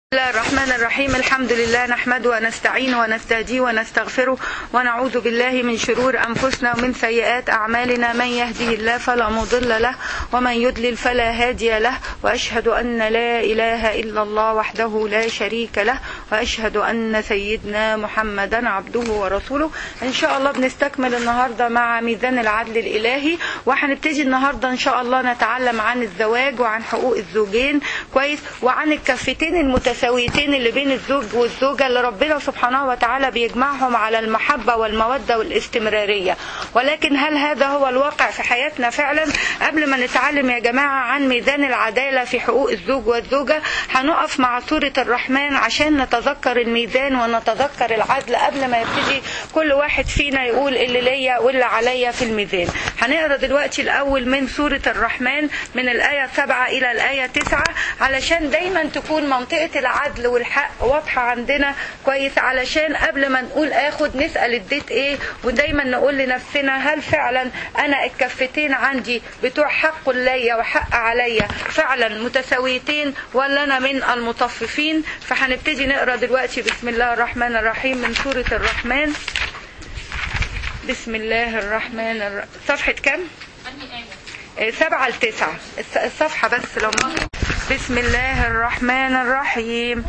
بسم الله الرحمن الرحيم. الحمد لله نحمده ونستعينه ونستهديه ونستغفره ونعوذ بالله من شرور أنفسنا ومن سيئات أعمالنا. من يهده الله فلا مضل له ومن يضلل فلا هادي له، وأشهد أن لا إله إلا الله وحده لا شريك له، وأشهد أن سيدنا محمدا عبده ورسوله. إن شاء الله بنستكمل النهاردة مع ميزان العدل الإلهي، وهنبتدي النهاردة إن شاء الله نتعلم عن الزواج وعن حقوق الزوجين كويس، وعن الكفتين المتساويتين اللي بين الزوج والزوجة اللي ربنا سبحانه وتعالى بيجمعهم على المحبة والمودة والاستمرارية. ولكن هل هذا هو الواقع في حياتنا فعلا؟ قبل ما نتعلم يا جماعة عن ميزان العدالة في حقوق الزوج والزوجة، هنقف مع سورة الرحمن عشان نتذكر الميزان ونتذكر العدل قبل ما يبتدي كل واحد فينا يقول اللي ليا واللي عليا في الميزان. هنقرأ دلوقتي الأول من سورة الرحمن من الآية 7 إلى الآية 9 علشان دايما تكون منطقة العدل والحق واضحة عندنا كويس، علشان قبل ما نقول اخد نسأل اديت ايه، ودايما نقول لنفسنا هل فعلا انا الكفتين عندي بتوع حق ليا وحق عليا فعلا متساويتين، ولا انا من المطففين؟ فهنبتدي نقرأ دلوقتي بسم الله الرحمن الرحيم من سورة الرحمن. بسم الله الرحمن الرحيم. صفحة كم؟ 7 ل 9 الصفحة بس لو بسم الله الرحمن الرحيم.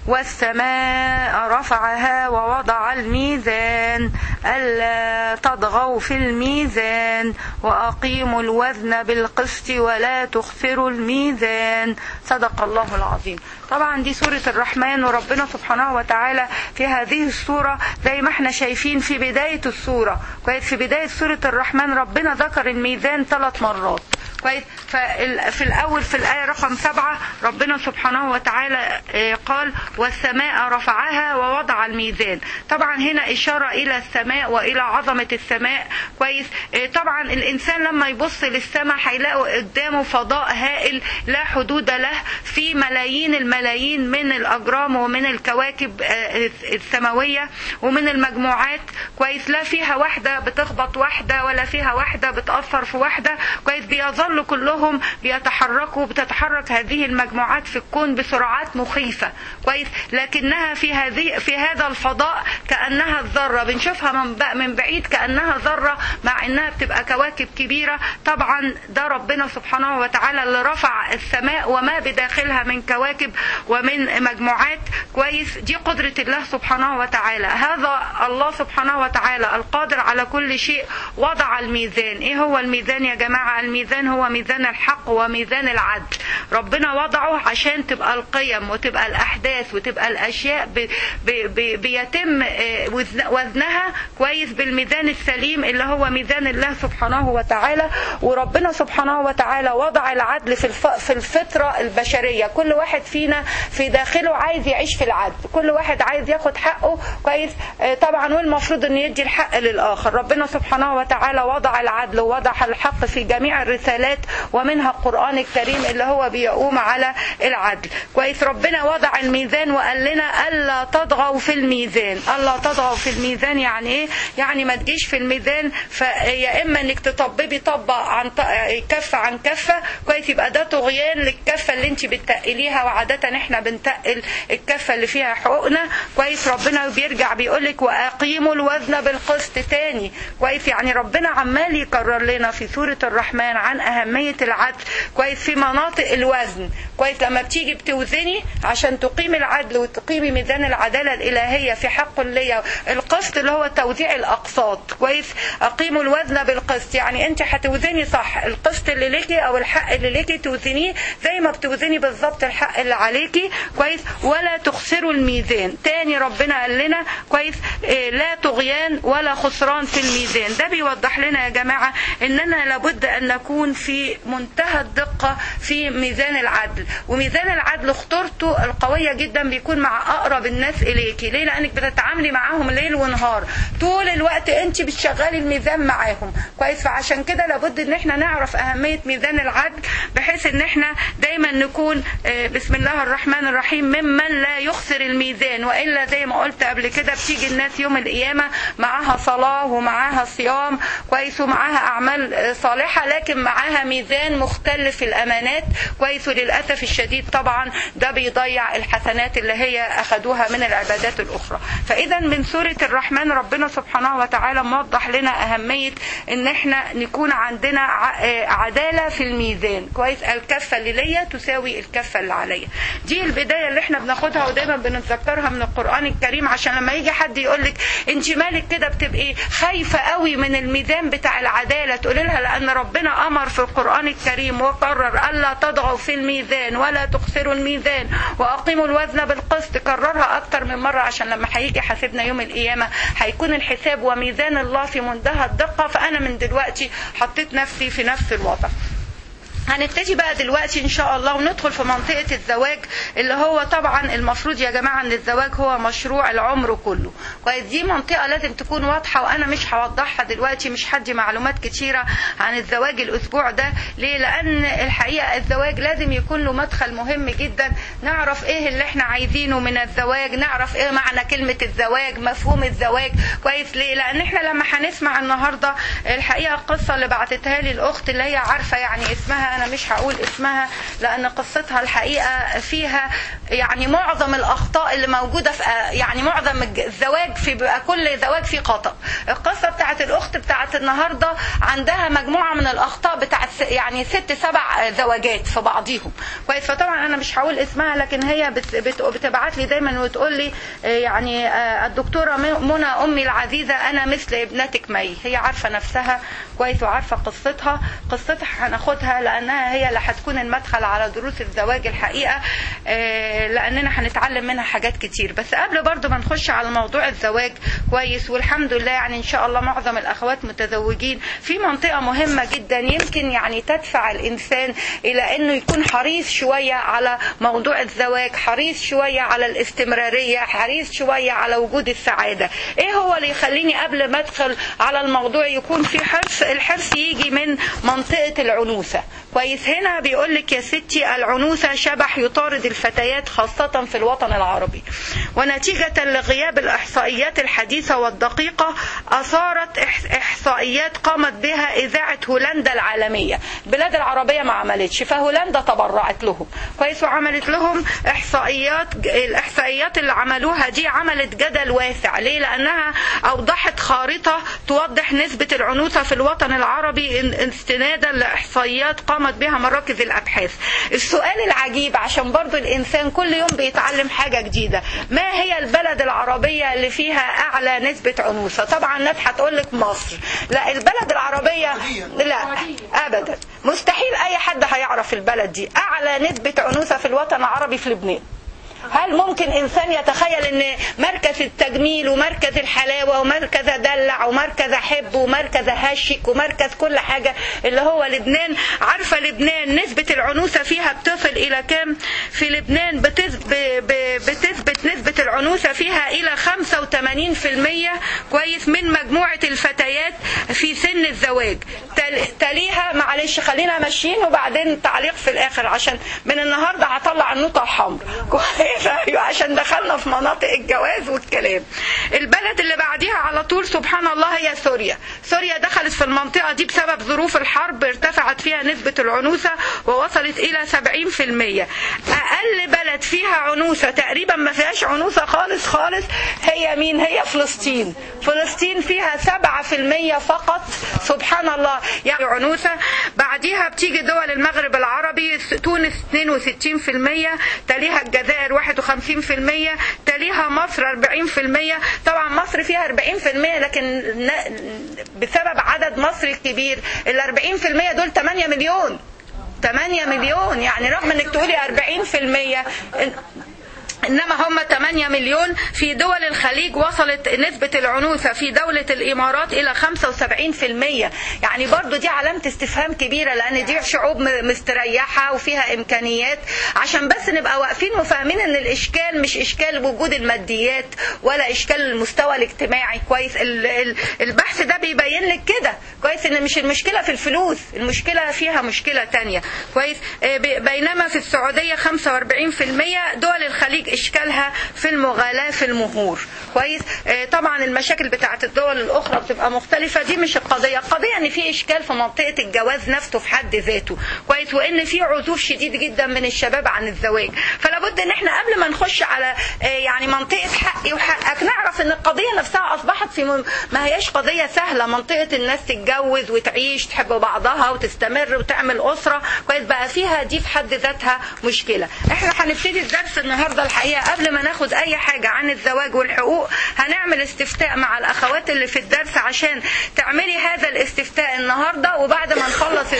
والسماء رفعها ووضع الميزان ألا تطغوا في الميزان وأقيموا الوزن بالقسط ولا تخسروا الميزان. صدق الله العظيم. طبعا دي سورة الرحمن، وربنا سبحانه وتعالى في هذه السورة زي ما احنا شايفين في بداية السورة كويس، في بداية سورة الرحمن ربنا ذكر الميزان 3 مرات كويس. في الأول في الآية رقم 7 ربنا سبحانه وتعالى قال والسماء رفعها ووضع الميزان. طبعا هنا إشارة إلى السماء وإلى عظمة السماء كويس. طبعا الإنسان لما يبص للسماء هيلاقي قدامه فضاء هائل لا حدود له، في ملايين الملايين من الأجرام ومن الكواكب السماوية ومن المجموعات كويس، لا فيها واحدة بتخبط واحدة ولا فيها واحدة بتأثر في واحدة كويس. بيظل كلهم بيتحركوا، بتتحرك هذه المجموعات في الكون بسرعات مخيفة كويس، لكنها في هذا الفضاء كأنها الذرة، بنشوفها من بعيد كأنها ذرة مع انها بتبقى كواكب كبيرة. طبعا ده ربنا سبحانه وتعالى اللي رفع السماء وما بداخلها من كواكب ومن مجموعات كويس. دي قدرة الله سبحانه وتعالى. هذا الله سبحانه وتعالى القادر على كل شيء وضع الميزان. ايه هو الميزان يا جماعة؟ الميزان هو ميزان الحق وميزان العدل. ربنا وضعه عشان تبقى القيم وتبقى الأحداث وتبقى الأشياء بيتم وزنها كويس بالميزان السليم اللي هو ميزان الله سبحانه وتعالى. وربنا سبحانه وتعالى وضع العدل في الفطرة البشرية. كل واحد فينا في داخله عايز يعيش في العدل، كل واحد عايز ياخد حقه كويس طبعا، والمفروض ان يدي الحق للآخر. ربنا سبحانه وتعالى وضع العدل ووضع الحق في جميع الرسالات ومنها القرآن الكريم اللي هو بيقوم على العدل كويس. ربنا وضع الميزان وقال لنا ألا تطغوا في الميزان. ألا تطغوا في الميزان يعني ايه؟ يعني ما تجيش في الميزان فيا اما انك تطببي طبق عن كفة عن كفة كويس، يبقى ده طغيان للكفة اللي انت بتقليها، وعادة احنا بنتقل الكفة اللي فيها حقوقنا كويس. ربنا بيرجع بيقولك وأقيموا الوزن بالقسط تاني كويس. يعني ربنا عمال يكرر لنا في سورة الرحمن عن أهمية العدل كويس في مناطق الوزن كويس. لما بتيجي بتوزني عشان تقيم العدل وتقيمي ميزان العدالة الإلهية في حق ليا، القسط اللي هو توزيع الأقساط كويس. أقيموا الوزن بالقسط يعني أنت هتوزني صح القسط اللي ليكي أو الحق اللي ليكي، توزنيه زي ما بتوزني بالظبط الحق اللي عليكي كويس. ولا تخسروا الميزان تاني. ربنا قال لنا كويس لا طغيان ولا خسران في الميزان. ده بيوضح لنا يا جماعة إننا لابد أن نكون في منتهى الدقة في ميزان العدل. وميزان العدل خطورته القوية جدا بيكون مع أقرب الناس إليكي. ليه؟ لأنك بتتعاملي معاهم ليل ونهار، طول الوقت انت بتشغلي الميزان معاهم كويس. فعشان كده لابد ان احنا نعرف اهمية ميزان العدل، بحيث ان احنا دايما نكون بسم الله الرحمن الرحيم ممن لا يخسر الميزان. وإلا زي ما قلت قبل كده بتيجي الناس يوم القيامة معاها صلاة ومعاها صيام كويس ومعاها أعمال صالحة، لكن معاها ميزان مختلف في الأمانات كويس. وللأسف الشديد طبعا ده بيضيع الحسنات اللي هي أخدوها من العبادات الأخرى. فإذا من سورة الرحمن ربنا سبحانه وتعالى موضح لنا أهمية ان احنا نكون عندنا عدالة في الميزان كويس. الكفة اللي ليا تساوي الكفة اللي عليا. دي البداية اللي احنا بناخدها ودايما بنتذكرها من القرآن الكريم، عشان لما يجي حد يقولك انت مالك كده بتبقي خايفة قوي من الميزان بتاع العدالة، تقولي لها لأن ربنا أمر في القرآن الكريم وقرر ألا تضعوا في الميزان ولا تخسروا الميزان وأقيموا الوزن بالقسط. كررها أكتر من مرة عشان لما هيجي حاسبنا يوم القيامة هيكون الحساب وميزان الله في منتهى الدقة. فأنا من دلوقتي حطيت نفسي في نفس الوضع. هنبتدي بقى دلوقتي ان شاء الله وندخل في منطقة الزواج، اللي هو طبعا المفروض يا جماعة ان الزواج هو مشروع العمر كله كويس. دي منطقة لازم تكون واضحة، وانا مش هوضحها دلوقتي، مش هدي معلومات كتيرة عن الزواج الاسبوع ده. ليه؟ لان الحقيقة الزواج لازم يكون له مدخل مهم جدا، نعرف ايه اللي احنا عايزينه من الزواج، نعرف ايه معنى كلمة الزواج، مفهوم الزواج كويس. ليه؟ لان احنا لما هنسمع النهاردة الحقيقة القصة اللي بعتتها لي الاخت اللي هي عارفة يعني اسمها، انا مش هقول اسمها لان قصتها الحقيقة فيها يعني معظم الاخطاء اللي موجودة في يعني معظم الزواج في بقى كل زواج فيه خطأ. القصة بتاعت الاخت بتاعت النهاردة عندها مجموعة من الاخطاء بتاعت يعني 6-7 زواجات في بعضيهم كويس. فطبعا انا مش هقول اسمها، لكن هي بتبعت لي دايما وتقول لي يعني الدكتورة منى امي العزيزة انا مثل ابنتك مي. هي عارفة نفسها كويس وعارفة قصتها هناخدها لانها هي اللي هتكون المدخل على دروس الزواج الحقيقة، لاننا هنتعلم منها حاجات كتير. بس قبل برضو ما نخش على موضوع الزواج كويس، والحمد لله يعني ان شاء الله معظم الاخوات متزوجين، في منطقة مهمة جدا يمكن يعني تدفع الانسان الى انه يكون حريص شوية على موضوع الزواج، حريص شوية على الاستمرارية، حريص شوية على وجود السعادة. ايه هو اللي يخليني قبل ما ادخل على الموضوع يكون في حرص؟ الحرص يجي من منطقة العنوسة كويس. هنا بيقول لك يا ستي العنوسة شبح يطارد الفتيات خاصة في الوطن العربي، ونتيجة لغياب الإحصائيات الحديثة والدقيقة أثارت إحصائيات قامت بها إذاعة هولندا العالمية. البلاد العربية ما عملتش، فهولندا تبرعت لهم كويس وعملت لهم إحصائيات. الإحصائيات اللي عملوها دي عملت جدل واسع. ليه؟ لأنها أوضحت خارطة توضح نسبة العنوسة في الوطن العربي استنادا لإحصائيات قامت بها مراكز الأبحاث. السؤال العجيب عشان برضو الإنسان كل يوم بيتعلم حاجة جديدة، ما هي البلد العربية اللي فيها أعلى نسبة عنوسة؟ طبعا الناس هتقولك مصر. لا، البلد العربية لا أبدا، مستحيل أي حد هيعرف البلد دي. أعلى نسبة عنوسة في الوطن العربي في لبنان. هل ممكن إنسان يتخيل أن مركز التجميل ومركز الحلاوة ومركز دلع ومركز حب ومركز هشك ومركز كل حاجة اللي هو لبنان؟ عارفة لبنان نسبة العنوسة فيها بتصل إلى كام؟ في لبنان بتثبت نسبة العنوسة فيها إلى 85% كويس من مجموعة الفتيات في سن الزواج. تليها معلش خلينا ماشيين وبعدين تعليق في الآخر عشان من النهاردة هطلع النقطة الحمراء عشان دخلنا في مناطق الجواز والكلام. البلد اللي بعديها على طول سبحان الله هي سوريا. سوريا دخلت في المنطقة دي بسبب ظروف الحرب، ارتفعت فيها نسبة العنوسة ووصلت إلى 70%. أقل بلد فيها عنوسة تقريبا ما فيهاش عنوسة خالص خالص هي مين؟ هي فلسطين. فلسطين فيها 7% فقط سبحان الله يعني عنوسة. بعديها بتيجي دول المغرب العربي، تونس 62%، تليها الجزائر 51%، تليها مصر 40%. طبعا مصر فيها 40% لكن بسبب عدد مصر الكبير ال 40% دول 8 مليون. 8 مليون يعني رغم انك تقولي 40% إنما هم 8 مليون. في دول الخليج وصلت نسبة العنوسة في دولة الإمارات إلى 75%. يعني برضو دي علامة استفهام كبيرة، لأن دي شعوب مستريحة وفيها إمكانيات. عشان بس نبقى واقفين وفاهمين إن الإشكال مش إشكال وجود الماديات ولا إشكال المستوى الاجتماعي. كويس، البحث ده بيبين لك كده كويس إن مش المشكلة في الفلوس، المشكلة فيها مشكلة تانية. كويس. بينما في السعودية 45%. دول الخليج إشكالها في المغالاة في المهور. كويس. طبعا المشاكل بتاعت الدول الأخرى بتبقى مختلفة، دي مش القضية. القضية إن في إشكال في منطقة الجواز نفسه في حد ذاته. كويس. وإن في عزوف شديد جدا من الشباب عن الزواج. فلا بد إن إحنا قبل ما نخش على يعني منطقة حقي وحقك نعرف إن القضية نفسها أصبحت في ما هياش قضية سهلة. منطقة الناس تتجوز وتعيش تحب بعضها وتستمر وتعمل أسرة. كويس. بقى فيها دي في حد ذاتها مشكلة. إحنا هنبتدي الدرس النهاردة الحقيقة قبل ما ناخد أي حاجة عن الزواج والحقوق هنعمل استفتاء مع الأخوات اللي في الدرس عشان تعملي هذا الاستفتاء النهاردة. وبعد ما نخلص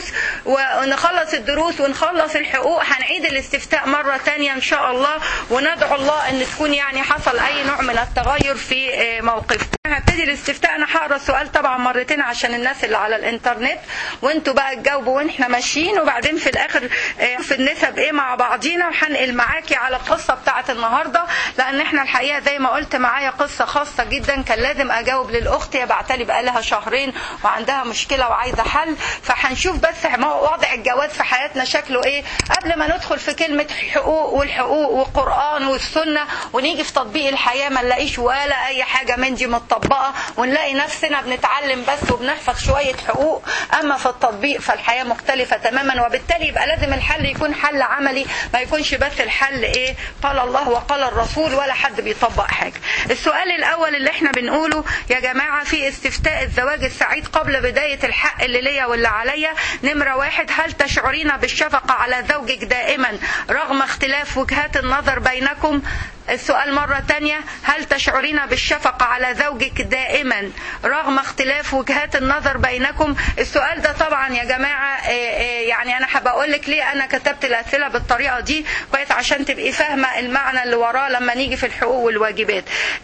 الدروس ونخلص الحقوق هنعيد الاستفتاء مرة تانية إن شاء الله، وندعو الله أن تكون يعني حصل أي نوع من التغير في موقفكم. هبتدي الاستفتاء. أنا هقرأ السؤال طبعا مرتين عشان الناس اللي على الإنترنت، وانتوا بقى تجاوبوا واحنا ماشيين، وبعدين في الآخر في النسب إيه مع بعضينا. وهنقل معاكي على القصة بتاعة النهاردة، لأن احنا الحقيقة زي ما قلت معايا قصة خاصة جدا كان لازم أجاوب للأخت. هي بعتلي بقالها شهرين وعندها مشكلة وعايزة حل. فهنشوف بس وضع الجواز في حياتنا شكله إيه قبل ما ندخل في كلمة حقوق والحقوق والقرآن والسنة، ونيجي في تطبيق الحياة ما نلاقيش ولا أي حاجة من دي مطبقة، ونلاقي نفسنا بنتعلم بس وبنحفظ شوية حقوق، أما في التطبيق فالحياة مختلفة تماما. وبالتالي يبقى لازم الحل يكون حل عملي، ما يكونش بس الحل إيه قال الله وقال الرسول ولا حد بيطبق حاجة. السؤال الأول اللي احنا بنقوله يا جماعة في استفتاء الزواج السعيد قبل بداية الحق اللي ليا واللي عليا. نمرة 1: هل تشعرين بالشفقة على زوجك دائما رغم اختلاف وجهات النظر بينكم؟ السؤال مرة تانية: هل تشعرين بالشفقة على زوجك دائما رغم اختلاف وجهات النظر بينكم؟ السؤال ده طبعا يا جماعة يعني أنا حابة أقول لك ليه أنا كتبت الأسئلة بالطريقة دي كويس عشان تبقي فاهمة المعنى اللي وراه لما نيجي في الحقوق والواجبات.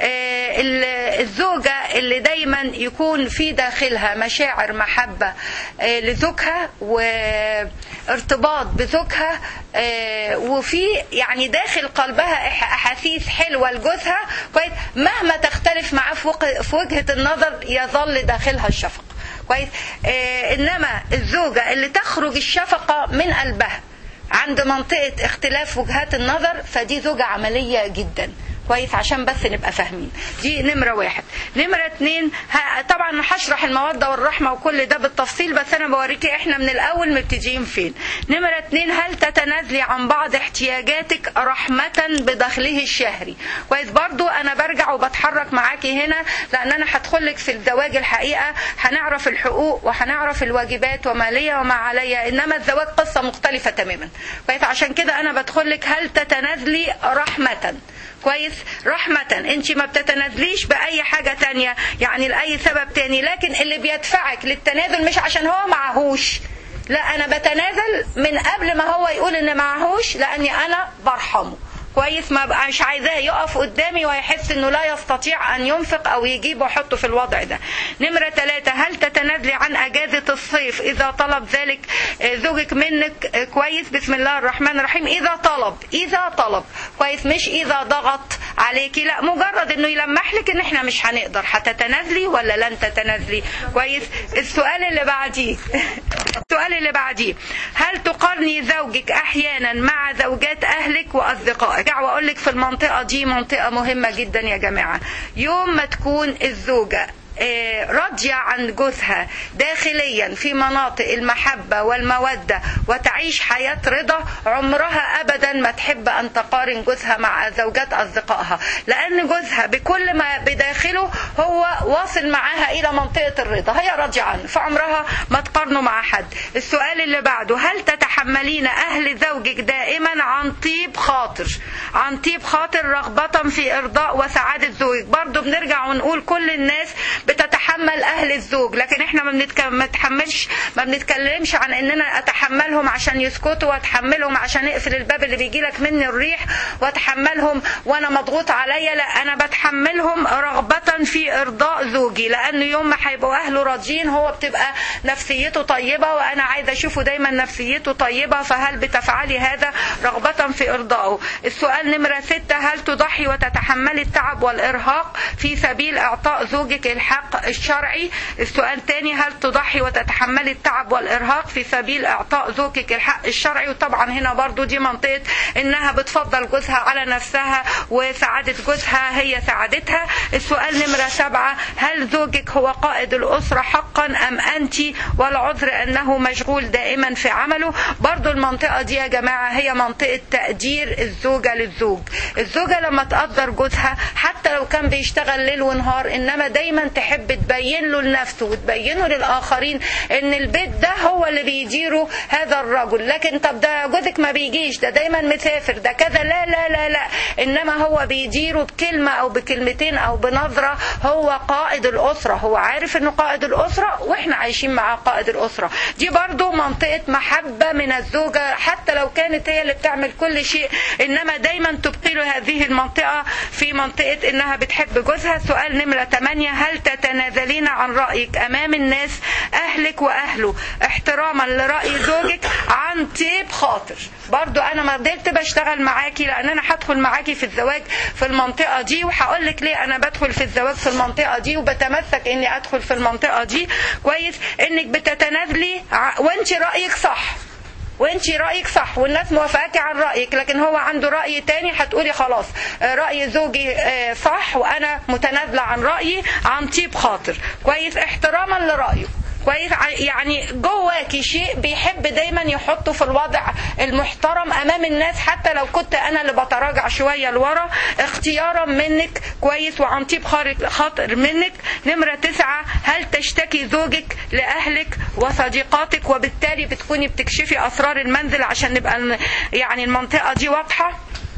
الزوجة اللي دايما يكون في داخلها مشاعر محبة لزوجها وارتباط بزوجها، وفي يعني داخل قلبها أحاسيس حلوة لجوزها كويس، مهما تختلف معاه في وجهة النظر يظل داخلها الشفقة كويس. إنما الزوجة اللي تخرج الشفقة من قلبها عند منطقة اختلاف وجهات النظر فدي زوجة عملية جدا كويس، عشان بس نبقى فاهمين. دي نمرة 1. نمرة 2: طبعا هشرح المودة والرحمة وكل ده بالتفصيل، بس أنا بوريكي إحنا من الأول مبتدئين فين. نمرة 2: هل تتنازلي عن بعض احتياجاتك رحمة بدخله الشهري؟ كويس. برضو أنا برجع وبتحرك معاكي هنا لأن أنا هدخلك في الزواج الحقيقة هنعرف الحقوق وهنعرف الواجبات وما ليا وما عليا، إنما الزواج قصة مختلفة تماما كويس. عشان كده أنا بدخلك هل تتنازلي رحمة كويس. رحمة انت ما بتتنازليش بأي حاجة تانية يعني لأي سبب تاني، لكن اللي بيدفعك للتنازل مش عشان هو معهوش، لا أنا بتنازل من قبل ما هو يقول إن معهوش لأني أنا برحمه كويس. ما بقى مش عايزاه يقف قدامي ويحس انه لا يستطيع ان ينفق او يجيب ويحطه في الوضع ده. نمرة 3: هل تتنازلي عن اجازة الصيف اذا طلب ذلك زوجك منك كويس؟ بسم الله الرحمن الرحيم. اذا طلب كويس، مش اذا ضغط عليكي، لا مجرد انه يلمح لك ان احنا مش هنقدر. هتتنازلي ولا لن تتنازلي كويس؟ السؤال اللي بعديه: هل تقارني زوجك احيانا مع زوجات اهلك واصدقائك؟ واقول لك في المنطقة دي منطقة مهمة جدا يا جماعة. يوم ما تكون الزوجة راضية عن جوزها داخليا في مناطق المحبة والمودة وتعيش حياة رضا، عمرها أبدا ما تحب أن تقارن جوزها مع زوجات أصدقائها، لأن جوزها بكل ما بداخله هو واصل معاها إلى منطقة الرضا، هي راضية عنه، فعمرها ما تقارنه مع حد. السؤال اللي بعده: هل تتحملين أهل زوجك دائما عن طيب خاطر رغبة في إرضاء وسعادة زوجك؟ برضو بنرجع ونقول كل الناس بتتحمل اهل الزوج، لكن احنا ما بنتكلمش عن اننا اتحملهم عشان يسكتوا، واتحملهم عشان اقفل الباب اللي بيجيلك مني الريح، واتحملهم وانا مضغوط عليا. لا، انا بتحملهم رغبة في ارضاء زوجي، لان يوم ما هيبقوا اهله راضيين هو بتبقى نفسيته طيبة، وانا عايزة اشوفه دايما نفسيته طيبة. فهل بتفعلي هذا رغبة في ارضائه؟ السؤال نمرة 6: هل تضحي وتتحملي التعب والارهاق في سبيل اعطاء زوجك الحق الشرعي؟ السؤال الثاني: هل تضحي وتتحملي التعب والارهاق في سبيل اعطاء زوجك الحق الشرعي؟ وطبعا هنا برضو دي منطقة انها بتفضل جوزها على نفسها، وسعادة جوزها هي سعادتها. السؤال نمرة 7: هل زوجك هو قائد الأسرة حقا أم أنت، والعذر أنه مشغول دائما في عمله؟ برضو المنطقة دي يا جماعة هي منطقة تقدير الزوجة للزوج. الزوجة لما تقدر جوزها حتى لو كان بيشتغل ليل ونهار، إنما دايما تحب تبين له لنفسه وتبينه للآخرين إن البيت ده هو اللي بيديره هذا الرجل. لكن طب ده جوزك ما بيجيش، ده دايما مسافر، ده كذا، لا لا لا لا، إنما هو بيديره بكلمة أو بكلمتين أو بنظرة. هو قائد الأسرة، هو عارف إنه قائد الأسرة وإحنا عايشين مع قائد الأسرة. دي برضو منطقة محبة من الزوجة، حتى لو كانت هي اللي بتعمل كل شيء، إنما دايما تبقي له هذه المنطقة في منطقة إنها بتحب جوزها. سؤال نمرة 8: هل تتنازلين عن رأيك أمام الناس، أهلك وأهله، احتراما لرأي زوجك عن طيب خاطر؟ برضو أنا ما قدرت بشتغل معاكي، لأن أنا هدخل معاكي في الزواج في المنطقة دي، وهقول لك ليه أنا بدخل في الزواج في المنطقة دي وبتمسك إني أدخل في المنطقة دي. كويس إنك بتتنازلي وأنت رأيك صح، وانتي رأيك صح والناس موافقاكي عن رأيك، لكن هو عنده رأي تاني، هتقولي خلاص رأي زوجي صح وانا متنازلة عن رأيي عن طيب خاطر. كويس، احتراما لرأيه. كويس، يعني جواكي شيء بيحب دايما يحطه في الوضع المحترم امام الناس، حتى لو كنت انا اللي بتراجع شويه لورا، اختيارا منك. كويس، وعن طيب خاطر منك. نمره 9: هل تشتكي زوجك لاهلك وصديقاتك، وبالتالي بتكوني بتكشفي اسرار المنزل عشان نبقى يعني المنطقه دي واضحه؟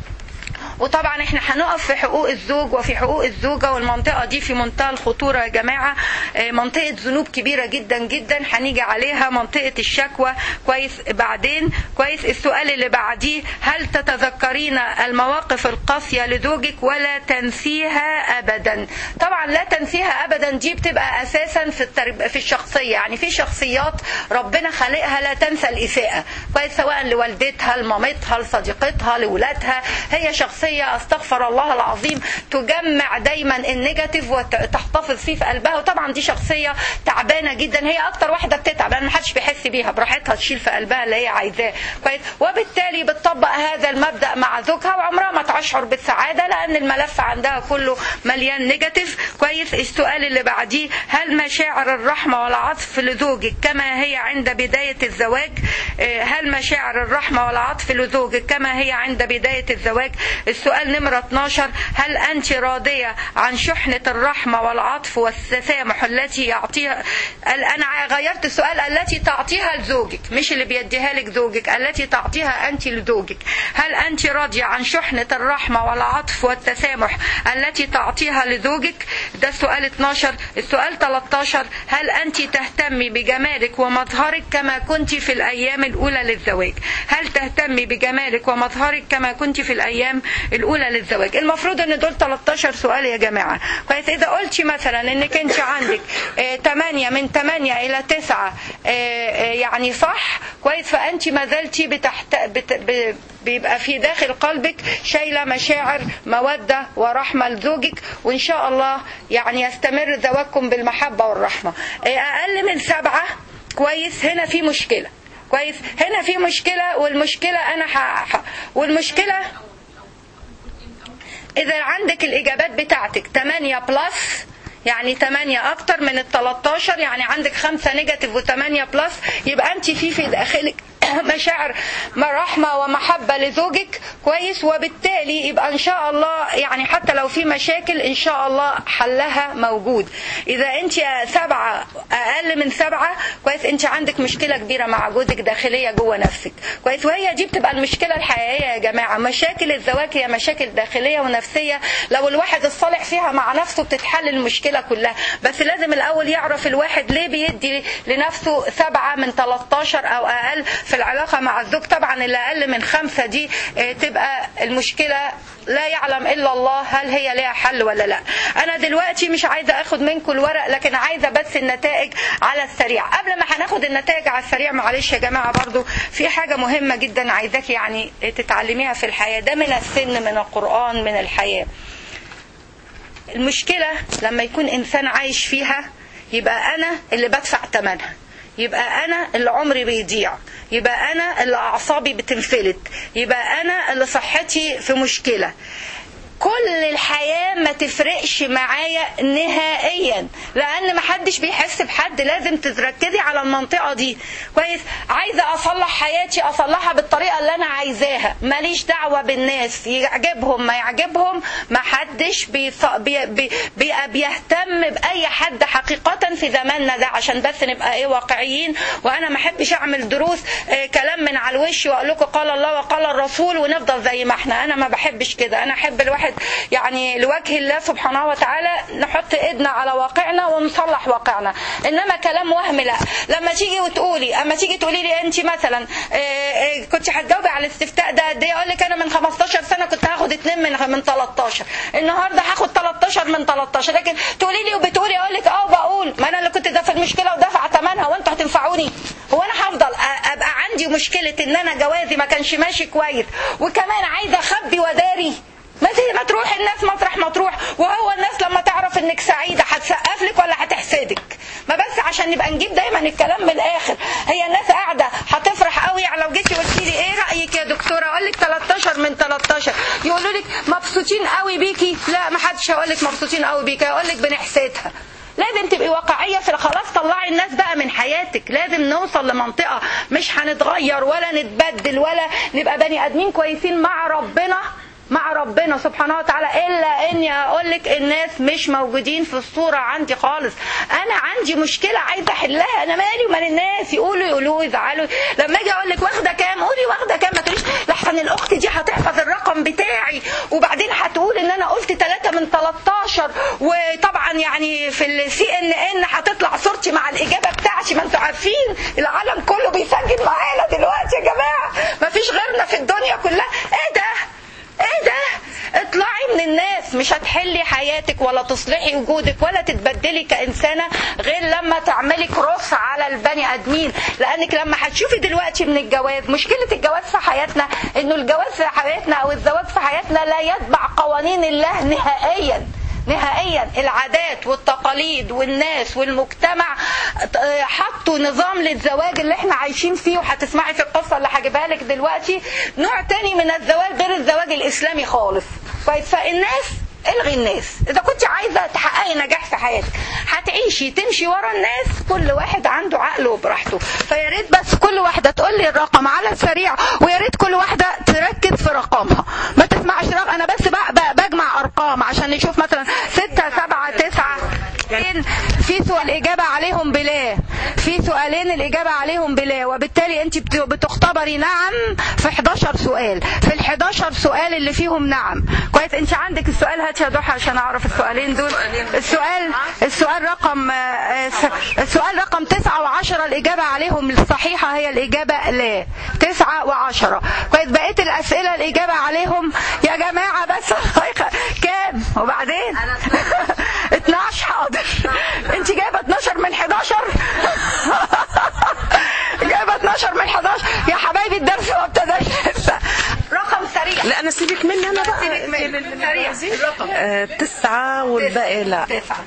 وطبعا احنا هنقف في حقوق الزوج وفي حقوق الزوجة، والمنطقة دي في منتهى الخطورة يا جماعة، منطقة ذنوب كبيرة جدا جدا هنيجي عليها، منطقة الشكوى. كويس، بعدين كويس. السؤال اللي بعديه: هل تتذكرين المواقف القاسية لزوجك ولا تنسيها أبدا؟ طبعا لا تنسيها أبدا دي بتبقى أساسا في الشخصية، يعني في شخصيات ربنا خلقها لا تنسى الإساءة. كويس، سواء لوالدتها، لمامتها، لصديقتها، لولادها. هي شخصية استغفر الله العظيم تجمع دايما النيجاتيف وتحتفظ فيه في قلبها، وطبعا دي شخصية تعبانة جدا، هي اكتر واحدة بتتعب لان محدش بيحس بيها، براحتها تشيل في قلبها اللي هي عايزاه. كويس، وبالتالي بتطبق هذا المبدأ مع زوجها، وعمرها ما تشعر بالسعادة لان الملف عندها كله مليان نيجاتيف. كويس، السؤال اللي بعديه: هل مشاعر الرحمة والعطف لزوجك كما هي عند بداية الزواج؟ هل مشاعر الرحمة والعطف لزوجك كما هي عند بداية الزواج؟ السؤال نمرة 12: هل أنت راضية عن شحنة الرحمة والعطف والتسامح التي يعطيها؟ أنا غيرت السؤال، التي تعطيها لزوجك، مش اللي بيديها لك زوجك، التي تعطيها أنت لزوجك. هل أنت راضية عن شحنة الرحمة والعطف والتسامح التي تعطيها لزوجك؟ ده السؤال 12. السؤال 13: هل أنت تهتمي بجمالك ومظهرك كما كنت في الأيام الأولى للزواج؟ هل تهتمي بجمالك ومظهرك كما كنت في الأيام الأولى للزواج؟ المفروض ان دول 13 سؤال يا جماعة. كويس، إذا قلتي مثلا انك انت عندك 8 من 8 إلى 9 يعني صح، كويس، فأنت ما زلتي بيبقى في داخل قلبك شايلة مشاعر مودة ورحمة لزوجك، وإن شاء الله يعني يستمر زواجكم بالمحبة والرحمة. أقل من 7 كويس هنا في مشكلة. كويس، هنا في مشكلة، والمشكلة والمشكلة إذا عندك الإجابات بتاعتك 8 بلس، يعني 8 أكتر من ال 13، يعني عندك 5 نيجاتيف و8 بلس، يبقى أنت في داخلك مشاعر رحمة ومحبة لزوجك كويس، وبالتالي يبقى ان شاء الله يعني حتى لو في مشاكل ان شاء الله حلها موجود. اذا انت 7 اقل من 7 كويس انت عندك مشكلة كبيرة مع جوزك داخلية جوه نفسك كويس، وهي دي بتبقى المشكلة الحقيقية يا جماعة. مشاكل الزواج هي مشاكل داخلية ونفسية، لو الواحد الصالح فيها مع نفسه بتتحل المشكلة كلها. بس لازم الاول يعرف الواحد ليه بيدي لنفسه 7 من 13 او اقل في العلاقة مع الزوج. طبعا اللي اقل من 5 دي تبقى المشكلة لا يعلم الا الله هل هي ليها حل ولا لا. انا دلوقتي مش عايزة اخد منكم الورق، لكن عايزة بس النتائج على السريع. قبل ما هناخد النتائج على السريع معلش يا جماعة برضو في حاجة مهمة جدا عايزاك يعني تتعلميها في الحياة، ده من السن من القرآن من الحياة. المشكلة لما يكون انسان عايش فيها يبقى انا اللي بدفع ثمنها، يبقى انا اللي عمري بيضيع، يبقى انا اللي اعصابي بتنفلت، يبقى انا اللي صحتي في مشكلة. كل الحياة ما تفرقش معايا نهائيا، لان محدش بيحس بحد. لازم تركزي على المنطقة دي كويس. عايزة اصلح حياتي اصلحها بالطريقة اللي انا عايزاها، ماليش دعوة بالناس يعجبهم ما يعجبهم. محدش بيهتم باي حد حقيقة في زماننا ده، عشان بس نبقى واقعيين. وانا ما احبش اعمل دروس كلام من على الوش واقول لكم قال الله وقال الرسول ونفضل زي ما احنا. انا ما بحبش كده. انا احب الواحد يعني لوجه الله سبحانه وتعالى نحط ايدنا على واقعنا ونصلح واقعنا، انما كلام وهم لا. لما تيجي تقولي لي انت مثلا كنت هتجاوبي على الاستفتاء ده قد ايه، اقول لك انا من 15 سنه كنت هاخد 2 من 13، النهارده هاخد 13 من 13. لكن تقولي لي وبتقولي اقول لك بقول ما انا اللي كنت ده في المشكله ودافعه ثمنها وانتوا هتنفعوني. هو انا هفضل ابقى عندي مشكله ان انا جوازي ما كانش ماشي كويس وكمان عايزه اخبي وداري؟ ما تروح الناس مطرح ما تروح، وهو الناس لما تعرف انك سعيدة هتسقف لك ولا هتحسدك؟ ما بس عشان نبقى نجيب دايما الكلام من الاخر. هي الناس قاعدة هتفرح قوي يعني لو جيتي قلتي لي ايه رأيك يا دكتورة، اقول لك 13 من 13. يقولوا لك مبسوطين قوي بيكي؟ لا ما حدش هيقول لك مبسوطين قوي بيكي، هيقول لك بنحسدها. لازم تبقي واقعية في خلاص طلعي الناس بقى من حياتك. لازم نوصل لمنطقة مش هنتغير ولا نتبدل ولا نبقى بني ادمين كويسين مع ربنا سبحانه وتعالى، إلا إني أقول لك الناس مش موجودين في الصورة عندي خالص. أنا عندي مشكلة عايزة أحلها، أنا مالي ومال الناس يقولوا يزعلوا. لما أجي أقول لك واخدة كام قولي واخدة كام، ما تقوليش لحسن الأخت دي هتحفظ الرقم بتاعي وبعدين هتقول إن أنا قلت 3 من 13 وطبعا يعني في CNN هتطلع صورتي مع الإجابة بتاعتي. ما أنتوا عارفين العالم كله بيسجل معانا دلوقتي يا جماعة، ما فيش غيرنا في الدنيا كلها. ايه ده؟ اطلعي من الناس. مش هتحلي حياتك ولا تصلحي وجودك ولا تتبدلي كإنسانة غير لما تعملي كروس على البني ادمين. لانك لما هتشوفي دلوقتي من الجواز، مشكلة الجواز في حياتنا انه الجواز في حياتنا او الزواج في حياتنا لا يتبع قوانين الله نهائيا. العادات والتقاليد والناس والمجتمع حطوا نظام للزواج اللي احنا عايشين فيه. وهتسمعي في القصة اللي هجيبها لك دلوقتي نوع تاني من الزواج غير الزواج الإسلامي خالص. فالناس الغي الناس. اذا كنت عايزة تحققي نجاح في حياتك هتعيشي تمشي ورا الناس، كل واحد عنده عقله وبراحته. فيا ريت بس كل واحدة تقول لي الرقم على السريع، ويا ريت كل واحدة تركز في رقمها ما تسمعش رقم. انا بس بجمع ارقام عشان نشوف مثلا 6 7 9. في سؤال الإجابة عليهم بلا، في سؤالين الإجابة عليهم بلا، وبالتالي انت بتختبري نعم في 11 سؤال. في ال 11 سؤال اللي فيهم نعم كويس. انت عندك السؤال، هات يا ضحى عشان اعرف السؤالين دول. السؤال رقم 9 و10 الإجابة عليهم الصحيحة هي الإجابة لا. 9 و10 كويس. بقية الأسئلة الإجابة عليهم يا جماعة بس كام وبعدين 12. حاضر. انت جايبه 12 من 11 جايبه 12 من 11 يا حبايبي. الدرس ما ابتداش لسه. رقم سريع. لا انا سيبك مني انا بقى. سيبك مني. سريع. 9 والباقي لا. 9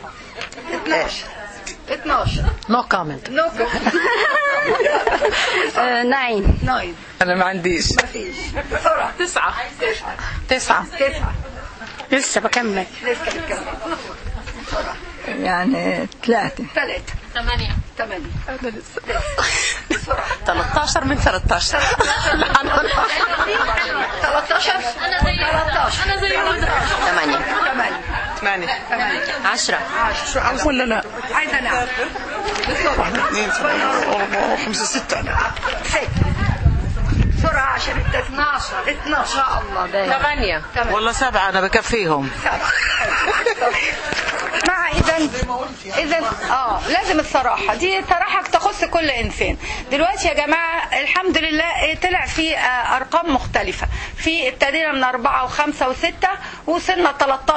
12 نو كومنت. ناين. انا ما عنديش. مفيش. بسرعه. 9 لسه بكمل. يعني 3 8 أنا لسه 13 من 13. 13 انا زي 8 10 ولا لا؟ عايزه انا 1 2 3 4 5 6 بسرعه عشان انت 12 الله باين 8 والله 7 انا بكفيهم. مع اذا لازم الصراحه دي صراحه تخص كل انسان. دلوقتي يا جماعه الحمد لله طلع في ارقام مختلفه، في ابتدينا من 4 و5 و6 وصلنا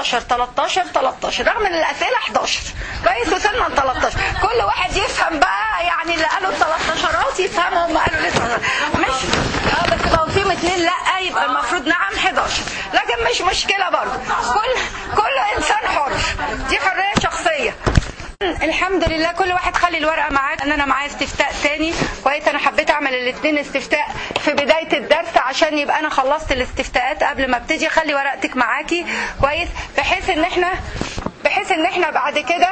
13 رغم ان الاسئله 11 كويس وصلنا ل 13. كل واحد يفهم بقى، يعني اللي قالوا 13 يفهموا هم قالوا لسه مش بس لو فيهم 2 لا يبقى المفروض نعم 11، لكن مش مشكله برضه. كل انسان حر، دي حريه شخصيه. الحمد لله كل واحد خلي الورقه معاك. ان انا معايا استفتاء تاني كويس، انا حبيت اعمل الاثنين استفتاء في بدايه الدرس عشان يبقى انا خلصت الاستفتاءات قبل ما ابتدي. خلي ورقتك معاكي كويس بحيث ان احنا بعد كده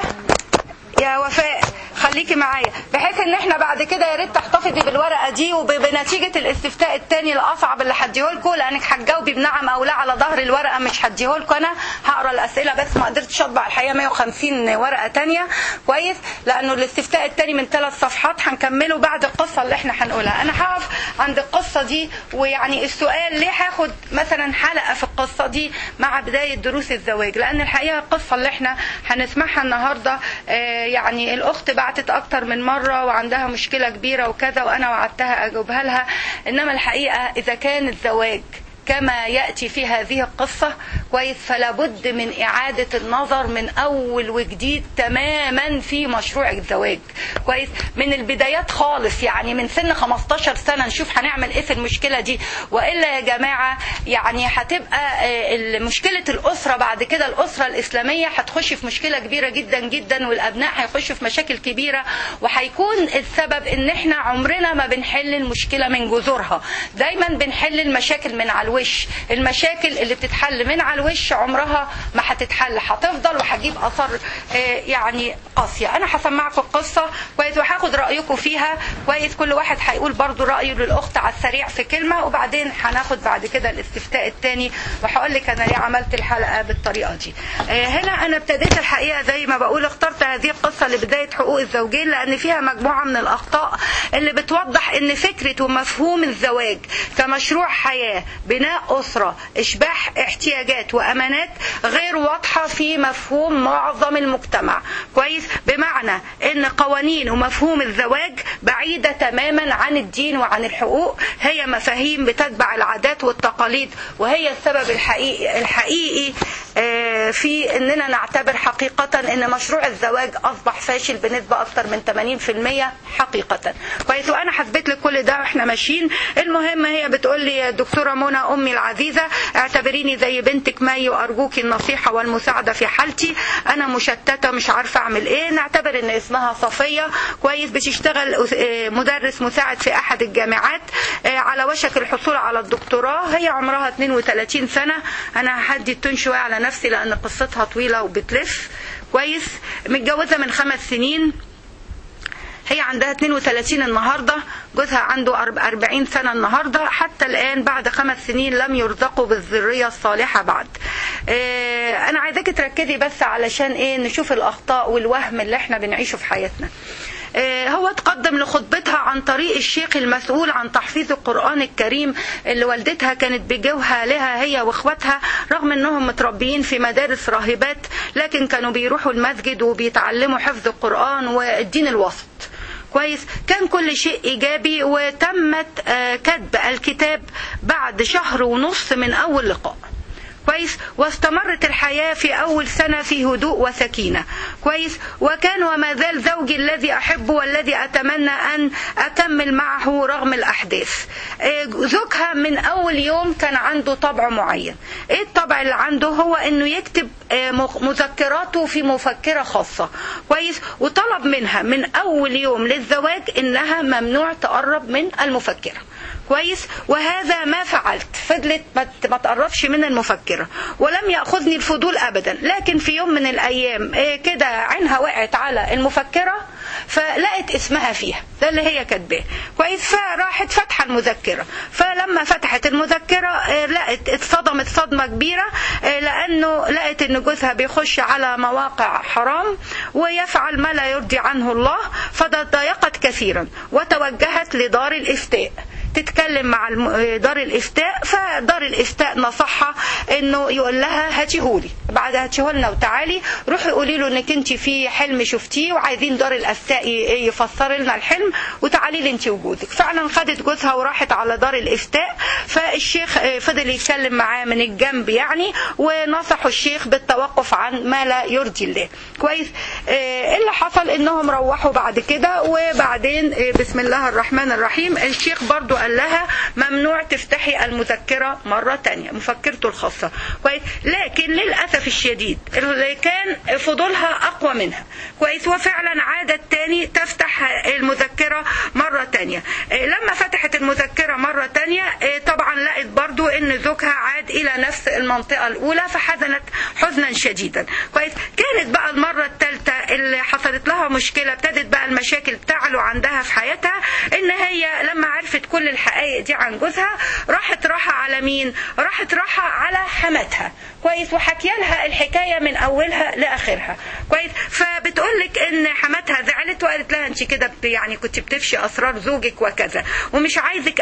يا وفاء خليكي معايا، بحيث ان احنا بعد كده يا ريت تحتفظي بالورقه دي وبنتيجه الاستفتاء الثاني الاصعب اللي هديهولكم، لانك هتجاوبي بنعم او لا على ظهر الورقه، مش هديهولكم انا هقرا الاسئله بس ما قدرتش اطبع الحقيقه 150 ورقه ثانيه كويس، لانه الاستفتاء الثاني من 3 صفحات هنكمله بعد القصه اللي احنا هنقولها. انا هقف عند القصه دي، ويعني السؤال ليه هاخد مثلا حلقه في القصه دي مع بدايه دروس الزواج، لان الحقيقه القصه اللي احنا هنسمعها النهارده يعني الاخت بعتت اكتر من مره وعندها مشكله كبيره وكذا، وانا وعدتها اجاوبها لها. انما الحقيقه اذا كان الزواج كما يأتي في هذه القصة كويس فلا بد من إعادة النظر من أول وجديد تماما في مشروع الزواج كويس، من البدايات خالص، يعني من سن 15 سنة نشوف هنعمل إيه في المشكلة دي. وإلا يا جماعة يعني هتبقى مشكلة الأسرة بعد كده، الأسرة الإسلامية هتخش في مشكلة كبيرة جدا جدا، والأبناء هيخشوا في مشاكل كبيرة، وهيكون السبب إن إحنا عمرنا ما بنحل المشكلة من جذورها، دايما بنحل المشاكل من على الوش. المشاكل اللي بتتحل من على الوش عمرها ما هتتحل، هتفضل وهتجيب اثر يعني قاسيه. انا هسمعكم القصه كويس وهاخد رايكم فيها كويس، كل واحد هيقول برضو رايه للاخت على السريع في كلمه، وبعدين هناخد بعد كده الاستفتاء الثاني وهقول لك انا ليه عملت الحلقه بالطريقه دي. هنا انا ابتديت الحقيقه زي ما بقول اخترت هذه القصه لبدايه حقوق الزوجين، لان فيها مجموعه من الاخطاء اللي بتوضح ان فكره ومفهوم الزواج كمشروع حياه، بناء أسرة، إشباع احتياجات وأمانات غير واضحة في مفهوم معظم المجتمع كويس، بمعنى أن قوانين ومفهوم الزواج بعيدة تماما عن الدين وعن الحقوق، هي مفاهيم بتتبع العادات والتقاليد، وهي السبب الحقيقي في أننا نعتبر حقيقة أن مشروع الزواج أصبح فاشل بنسبة أكثر من 80% حقيقة كويس. وأنا حسبت لك كل ده وإحنا ماشيين. المهم هي بتقول لي يا دكتورة منى أمي العزيزة اعتبريني زي بنتك مي وأرجوكي النصيحة والمساعدة في حالتي، أنا مشتتة مش عارفة أعمل إيه. نعتبر إن اسمها صفية كويس، بتشتغل مدرس مساعد في أحد الجامعات، على وشك الحصول على الدكتوراه، هي عمرها 32 سنة. أنا هدي التون شوية على نفسي لأن قصتها طويلة وبتلف كويس. متجوزة من 5 سنين، هي عندها 32 النهاردة، جوزها عنده 40 سنة النهاردة. حتى الآن بعد 5 سنين لم يرزقوا بالذرية الصالحة بعد. أنا عايزاك تركزي بس علشان نشوف الأخطاء والوهم اللي احنا بنعيشه في حياتنا. هو تقدم لخطبتها عن طريق الشيخ المسؤول عن تحفيظ القرآن الكريم اللي والدتها كانت بجوها لها هي واخواتها، رغم انهم متربيين في مدارس راهبات، لكن كانوا بيروحوا المسجد وبيتعلموا حفظ القرآن والدين الوسط كويس. كان كل شيء إيجابي، وتمت كتب الكتاب بعد 1.5 شهر من أول لقاء كويس. واستمرت الحياة في أول سنة في هدوء وسكينة كويس. وكان وما زال زوجي الذي أحبه والذي أتمنى أن أكمل معه رغم الأحداث. زوجها من أول يوم كان عنده طبع معين. إيه الطبع اللي عنده؟ هو أنه يكتب مذكراته في مفكرة خاصة كويس. وطلب منها من أول يوم للزواج إنها ممنوع تقرب من المفكرة كويس. وهذا ما فعلت، فضلت ما تقربش من المفكرة ولم يأخذني الفضول أبدا. لكن في يوم من الأيام كده عينها وقعت على المفكرة فلقت اسمها فيها، ده اللي هي كاتباه كويس. فراحت فتح المذكرة، فلما فتحت المذكرة لقت اتصدمت صدمة كبيرة، لأنه لقت ان جوزها بيخش على مواقع حرام ويفعل ما لا يرضي عنه الله، فضايقت كثيرا وتوجهت لدار الإفتاء تتكلم مع دار الإفتاء. فدار الإفتاء نصحها انه يقول لها هاتيهولي، بعد هاتيهولنا وتعالي روحي قولي له انك انت في حلم شفتيه وعايزين دار الإفتاء يفسر لنا الحلم وتعالي لي انت وجوزك. فعلا خدت جوزها وراحت على دار الإفتاء. فالشيخ فضل يتكلم معاه من الجنب يعني، ونصحوا الشيخ بالتوقف عن ما لا يرضي الله كويس. اللي حصل انهم روحوا بعد كده، وبعدين بسم الله الرحمن الرحيم الشيخ برضو قال لها ممنوع تفتحي المذكرة مرة تانية، مفكرته الخاصة كويس. لكن للأسف الشديد اللي كان فضولها أقوى منها كويس، وفعلا عادت تاني تفتح المذكرة مرة تانية. لما فتحت المذكرة مرة تانية طبعا لقت برضو ان زوجها عاد إلى نفس المنطقة الأولى، فحزنت حزنا شديدا كويس. كانت بقى المرة الثالثة اللي حصلت لها مشكلة، ابتدت بقى المشاكل تعلو عندها في حياتها، ان هي لما عرفت كل الحقائق دي عن جوزها راحت على مين؟ راحت على حماتها كويس، وحكي لها الحكاية من أولها لآخرها كويس. فبتقولك ان حماتها زعلت وقالت لها انت كده يعني كنت بتفشي أسرار زوجك وكذا، ومش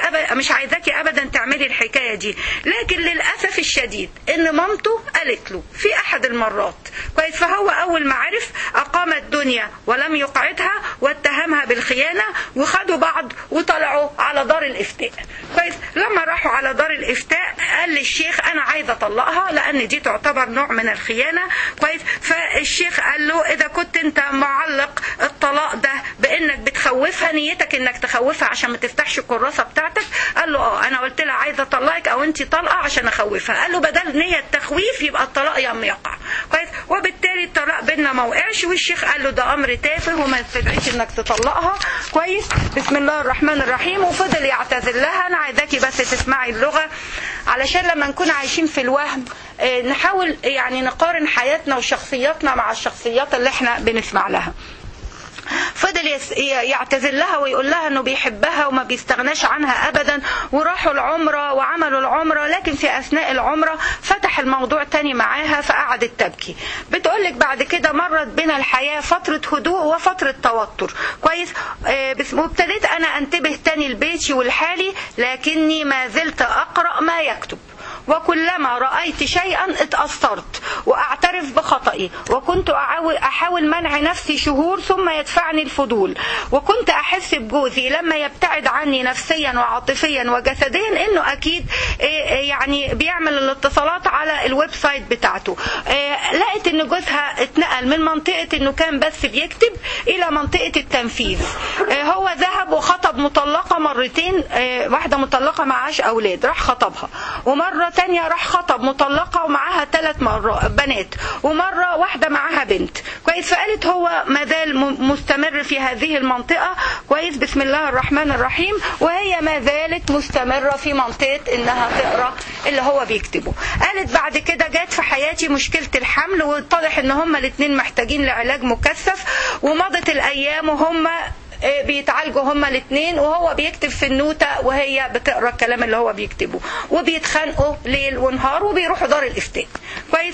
مش عايزاكي أبدا تعملي الحكاية دي. لكن للأسف الشديد ان مامته قالت له في أحد المرات كويس، فهو أول ما عرف أقام الدنيا ولم يقعدها واتهمها بالخيانة، وخدوا بعض وطلعوا على دار الإفتاء كويس. لما راحوا على دار الإفتاء قال للشيخ أنا عايزة أطلقها لأن دي تعتبر نوع من الخيانة كويس. فالشيخ قال له إذا كنت أنت معلق الطلاق ده بأنك بتخوفها، نيتك أنك تخوفها عشان ما تفتحش الكراسة بتاعتك، قال له أنا قلت لها عايزة أطلقك أو أنت طلقة عشان أخوفها. قال له بدل نية تخويف يبقى الطلاق يقع كويس، وبالتالي الطلاق بيننا ما وقعش. والشيخ قال له ده أمر تافه وما تستدعيش أنك تطلقها كويس. بسم الله الرحمن الرحيم. وفضل يعتذر لها. أنا عايزاكي بس تسمعي اللغة علشان لما نكون عايشين في الوهم نحاول يعني نقارن حياتنا وشخصياتنا مع الشخصيات اللي احنا بنسمع لها. فضل يعتذر لها ويقول لها انه بيحبها وما بيستغناش عنها ابدا، وراحوا العمرة وعملوا العمرة. لكن في اثناء العمرة فتح الموضوع تاني معاها فقعدت تبكي. بتقولك بعد كده مرت بنا الحياة فترة هدوء وفترة توتر كويس. وابتديت انا انتبه تاني لبيتي والحالي، لكني ما زلت اقرأ ما يكتب، وكلما رأيت شيئا اتأثرت وأعترف بخطئي، وكنت أحاول منع نفسي شهور ثم يدفعني الفضول. وكنت أحس بجوزي لما يبتعد عني نفسيا وعاطفيا وجسديا إنه أكيد يعني بيعمل الاتصالات على الويب سايت بتاعته. لقيت إن جوزها اتنقل من منطقة إنه كان بس بيكتب إلى منطقة التنفيذ. هو ذهب وخطب مطلقة مرتين، واحدة مطلقة معاش أولاد راح خطبها، ومرة تانية راح خطب مطلقة ومعاها 3 بنات، ومرة واحدة معاها بنت كويس. فقالت هو مازال مستمر في هذه المنطقة كويس. بسم الله الرحمن الرحيم. وهي ما زالت مستمرة في منطقة انها تقرأ اللي هو بيكتبه. قالت بعد كده جات في حياتي مشكلة الحمل، واتضح ان هما الاثنين محتاجين لعلاج مكثف، ومضت الايام وهما بيتعالجوا هما الاثنين، وهو بيكتب في النوتة وهي بتقرأ الكلام اللي هو بيكتبه، وبيتخانقوا ليل ونهار وبيروحوا دار الإفتاء كويس.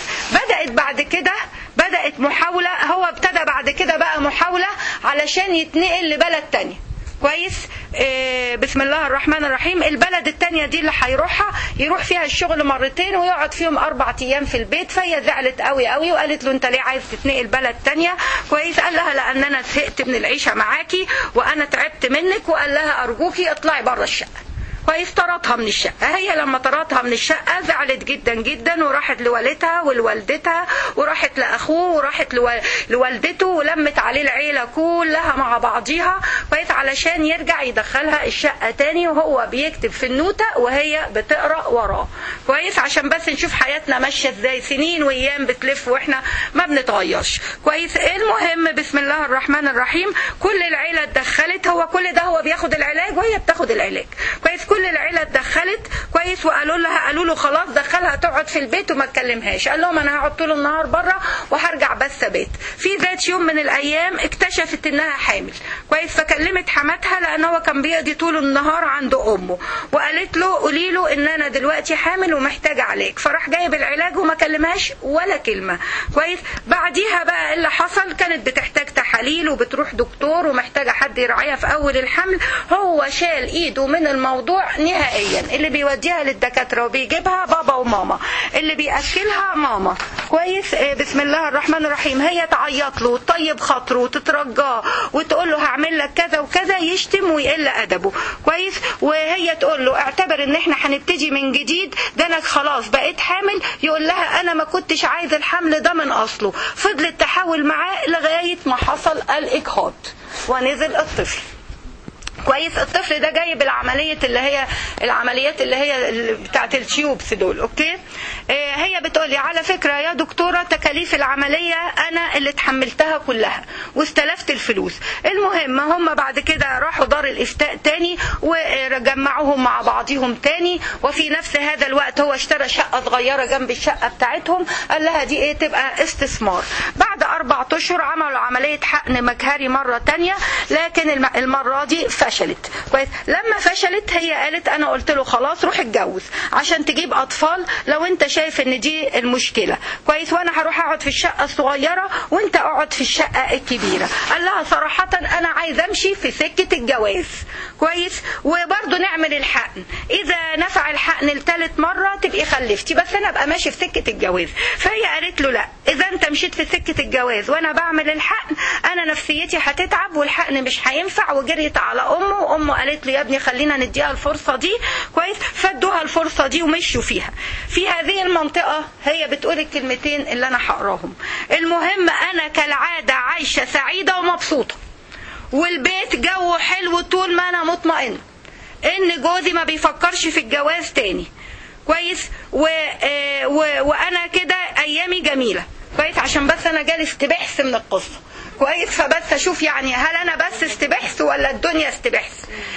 بدأت محاولة، هو ابتدى بعد كده بقى محاولة علشان يتنقل لبلد تاني كويس. بسم الله الرحمن الرحيم. البلد التانية دي اللي هيروحها يروح فيها الشغل مرتين ويقعد فيهم 4 أيام في البيت. فهي زعلت قوي قوي وقالت له انت ليه عايز تتنقل بلد تانية كويس. قال لها لأن أنا زهقت من العيشة معاكي وأنا تعبت منك، وقال لها أرجوكي اطلعي بره الشقة كويس. طردها من الشقة. هي لما طردها من الشقة زعلت جدا جدا، وراحت لوالدتها ولوالدتها، وراحت لأخوه، وراحت لوالدته، ولمت عليه العيلة كلها مع بعضيها كويس علشان يرجع يدخلها الشقة تاني وهو بيكتب في النوتة وهي بتقرأ وراه كويس، عشان بس نشوف حياتنا ماشية ازاي. سنين وايام بتلف واحنا ما بنتغيرش كويس. المهم بسم الله الرحمن الرحيم. كل العيلة اتدخلت. هو كل ده هو بياخد العلاج وهي بتاخد العلاج كويس. كل العيله اتدخلت كويس، وقالوا له خلاص دخلها تقعد في البيت وما تكلمهاش. قال لهم انا هقعد طول النهار بره وهرجع بس بيت. في ذات يوم من الايام اكتشفت انها حامل كويس، فكلمت حماتها لان هو كان بيقضي طول النهار عند امه، وقالت له قولي له ان انا دلوقتي حامل ومحتاجه علاج. فراح جايب العلاج وما كلمهاش ولا كلمه كويس. بعديها بقى اللي حصل، كانت بتحتاج تحاليل وبتروح دكتور ومحتاجه حد يراعيها في اول الحمل. هو شال ايده من الموضوع نهائيا. اللي بيوديها للدكاتره وبيجيبها بابا وماما، اللي بياكلها ماما كويس. بسم الله الرحمن الرحيم. هي تعيط له وتطيب خاطره وتترجاه وتقول له هعمل لك كذا وكذا، يشتم ويقل ادبه كويس. وهي تقول له اعتبر ان احنا هنبتدي من جديد، ده انا خلاص بقيت حامل. يقول لها انا ما كنتش عايز الحمل ده من اصله. فضلت تحاول معاه لغايه ما حصل الاجهاض ونزل الطفل كويس. الطفل ده جاي بالعملية العمليات اللي هي بتاعت التيوبس دول. اوكي. هي بتقولي على فكرة يا دكتورة تكاليف العملية انا اللي اتحملتها كلها واستلفت الفلوس. المهم هم بعد كده راحوا دار الافتاء تاني وجمعوهم مع بعضهم تاني، وفي نفس هذا الوقت هو اشترى شقة صغيرة جنب الشقة بتاعتهم. قال لها دي ايه، تبقى استثمار. بعد 4 أشهر عملوا عملية حقن مجهري مرة تانية، لكن المرة دي فشلت كويس. لما فشلت هي قالت انا قلت له خلاص روح اتجوز عشان تجيب اطفال لو انت شايف ان دي المشكله كويس، وانا هروح اقعد في الشقه الصغيره وانت اقعد في الشقه الكبيره. قال لها صراحه انا عايز امشي في سكه الجواز كويس، وبرضه نعمل الحقن. اذا نفع الحقن لثالث مره تبقي خلفتي، بس انا ابقى ماشي في سكه الجواز. فهي قالت له لا، اذا انت مشيت في سكه الجواز وانا بعمل الحقن انا نفسيتي هتتعب والحقن مش هينفع. وجريت على امه، وامه قالت له يا ابني خلينا نديها الفرصه دي كويس. فادوها الفرصه دي ومشوا فيها. في هذه المنطقه هي بتقول الكلمتين اللي انا هقراهم. المهم انا كالعاده عايشه سعيده ومبسوطه، والبيت جو حلو طول ما انا مطمئنه ان جوزي ما بيفكرش في الجواز تاني كويس. وانا كده ايامي جميله كويس، عشان بس انا جالي استبحث من القصه كويس. فبس اشوف يعني هل انا بس استبحث ولا الدنيا استبحث.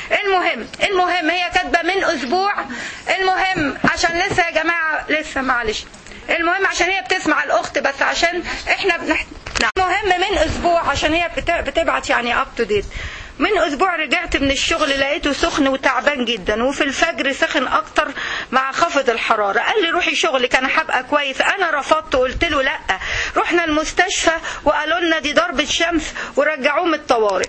المهم هي كاتبه من اسبوع. المهم عشان لسه يا جماعه لسه معلش. المهم عشان هي بتسمع الاخت بس عشان احنا المهم من اسبوع عشان هي بتبعت يعني اب تو ديت. من اسبوع رجعت من الشغل لقيته سخن وتعبان جدا، وفي الفجر سخن اكتر مع خفض الحراره. قال لي روحي شغلك انا هبقى كويس. انا رفضت وقلت له لا. رحنا المستشفى وقالوا لنا دي ضربه شمس ورجعوه من الطوارئ.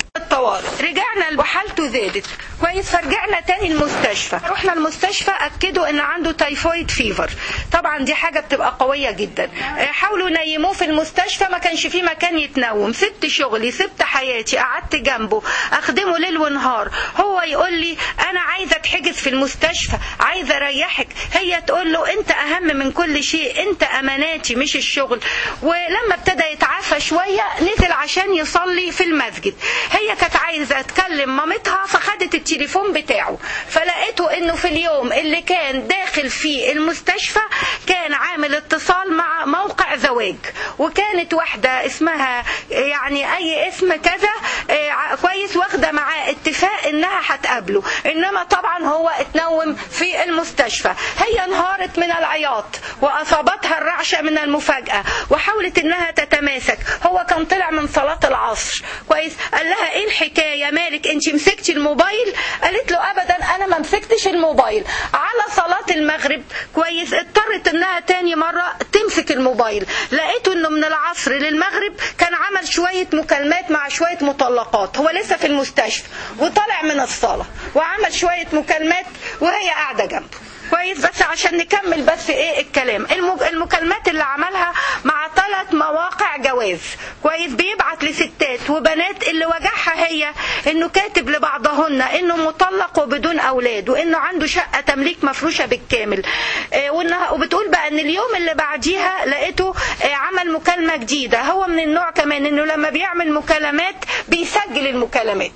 رجعنا وحالته زادت كويس، فرجعنا تاني المستشفى. رحنا المستشفى اكدوا ان عنده تايفويد فيفر. طبعا دي حاجه بتبقى قويه جدا. حاولوا ينيموه في المستشفى، ما كانش فيه مكان يتنوم. سبت شغلي سبت حياتي قعدت جنبه اخدمه ليل ونهار. هو يقول لي انا عايزه اتحجز في المستشفى، عايزه اريحك. هي تقول له انت اهم من كل شيء، انت اماناتي مش الشغل. ولما ابتدى يتعافى شويه نزل عشان يصلي في المسجد. هي كانت عايزه تكلم مامتها فخدت التليفون بتاعه، فلقيته انه في اليوم اللي كان داخل فيه المستشفى كان عامل اتصال مع موقع زواج، وكانت واحده اسمها يعني اي اسم كذا كويس واخده معاه اتفاق انها هتقابله. انما طبعا هو اتنوم في المستشفى. هي انهارت من العياط واصابتها الرعشه من المفاجاه وحاولت انها تتماسك. هو كان طلع من صلاه العصر كويس. قال لها ايه الحكايه مالك انت مسكتي الموبايل؟ قالت له ابدا انا ما مسكتش الموبايل. على صلاه المغرب كويس اضطرت انها تاني مره تمسك الموبايل. لقيته انه من العصر للمغرب كان عمل شويه مكالمات مع شويه مطلقات. هو لسه في المستشفى وطلع من الصلاة وعمل شوية مكالمات وهي قاعدة جنبه كويس. بس عشان نكمل بس ايه الكلام. المكالمات اللي عملها مع 3 مواقع جواز كويس، بيبعت لستات وبنات اللي وجعها هي انه كاتب لبعضهن انه مطلق وبدون اولاد، وانه عنده شقة تمليك مفروشة بالكامل. وبتقول بقى ان اليوم اللي بعديها لقيته عمل مكالمة جديدة. هو من النوع كمان انه لما بيعمل مكالمات بيسجل المكالمات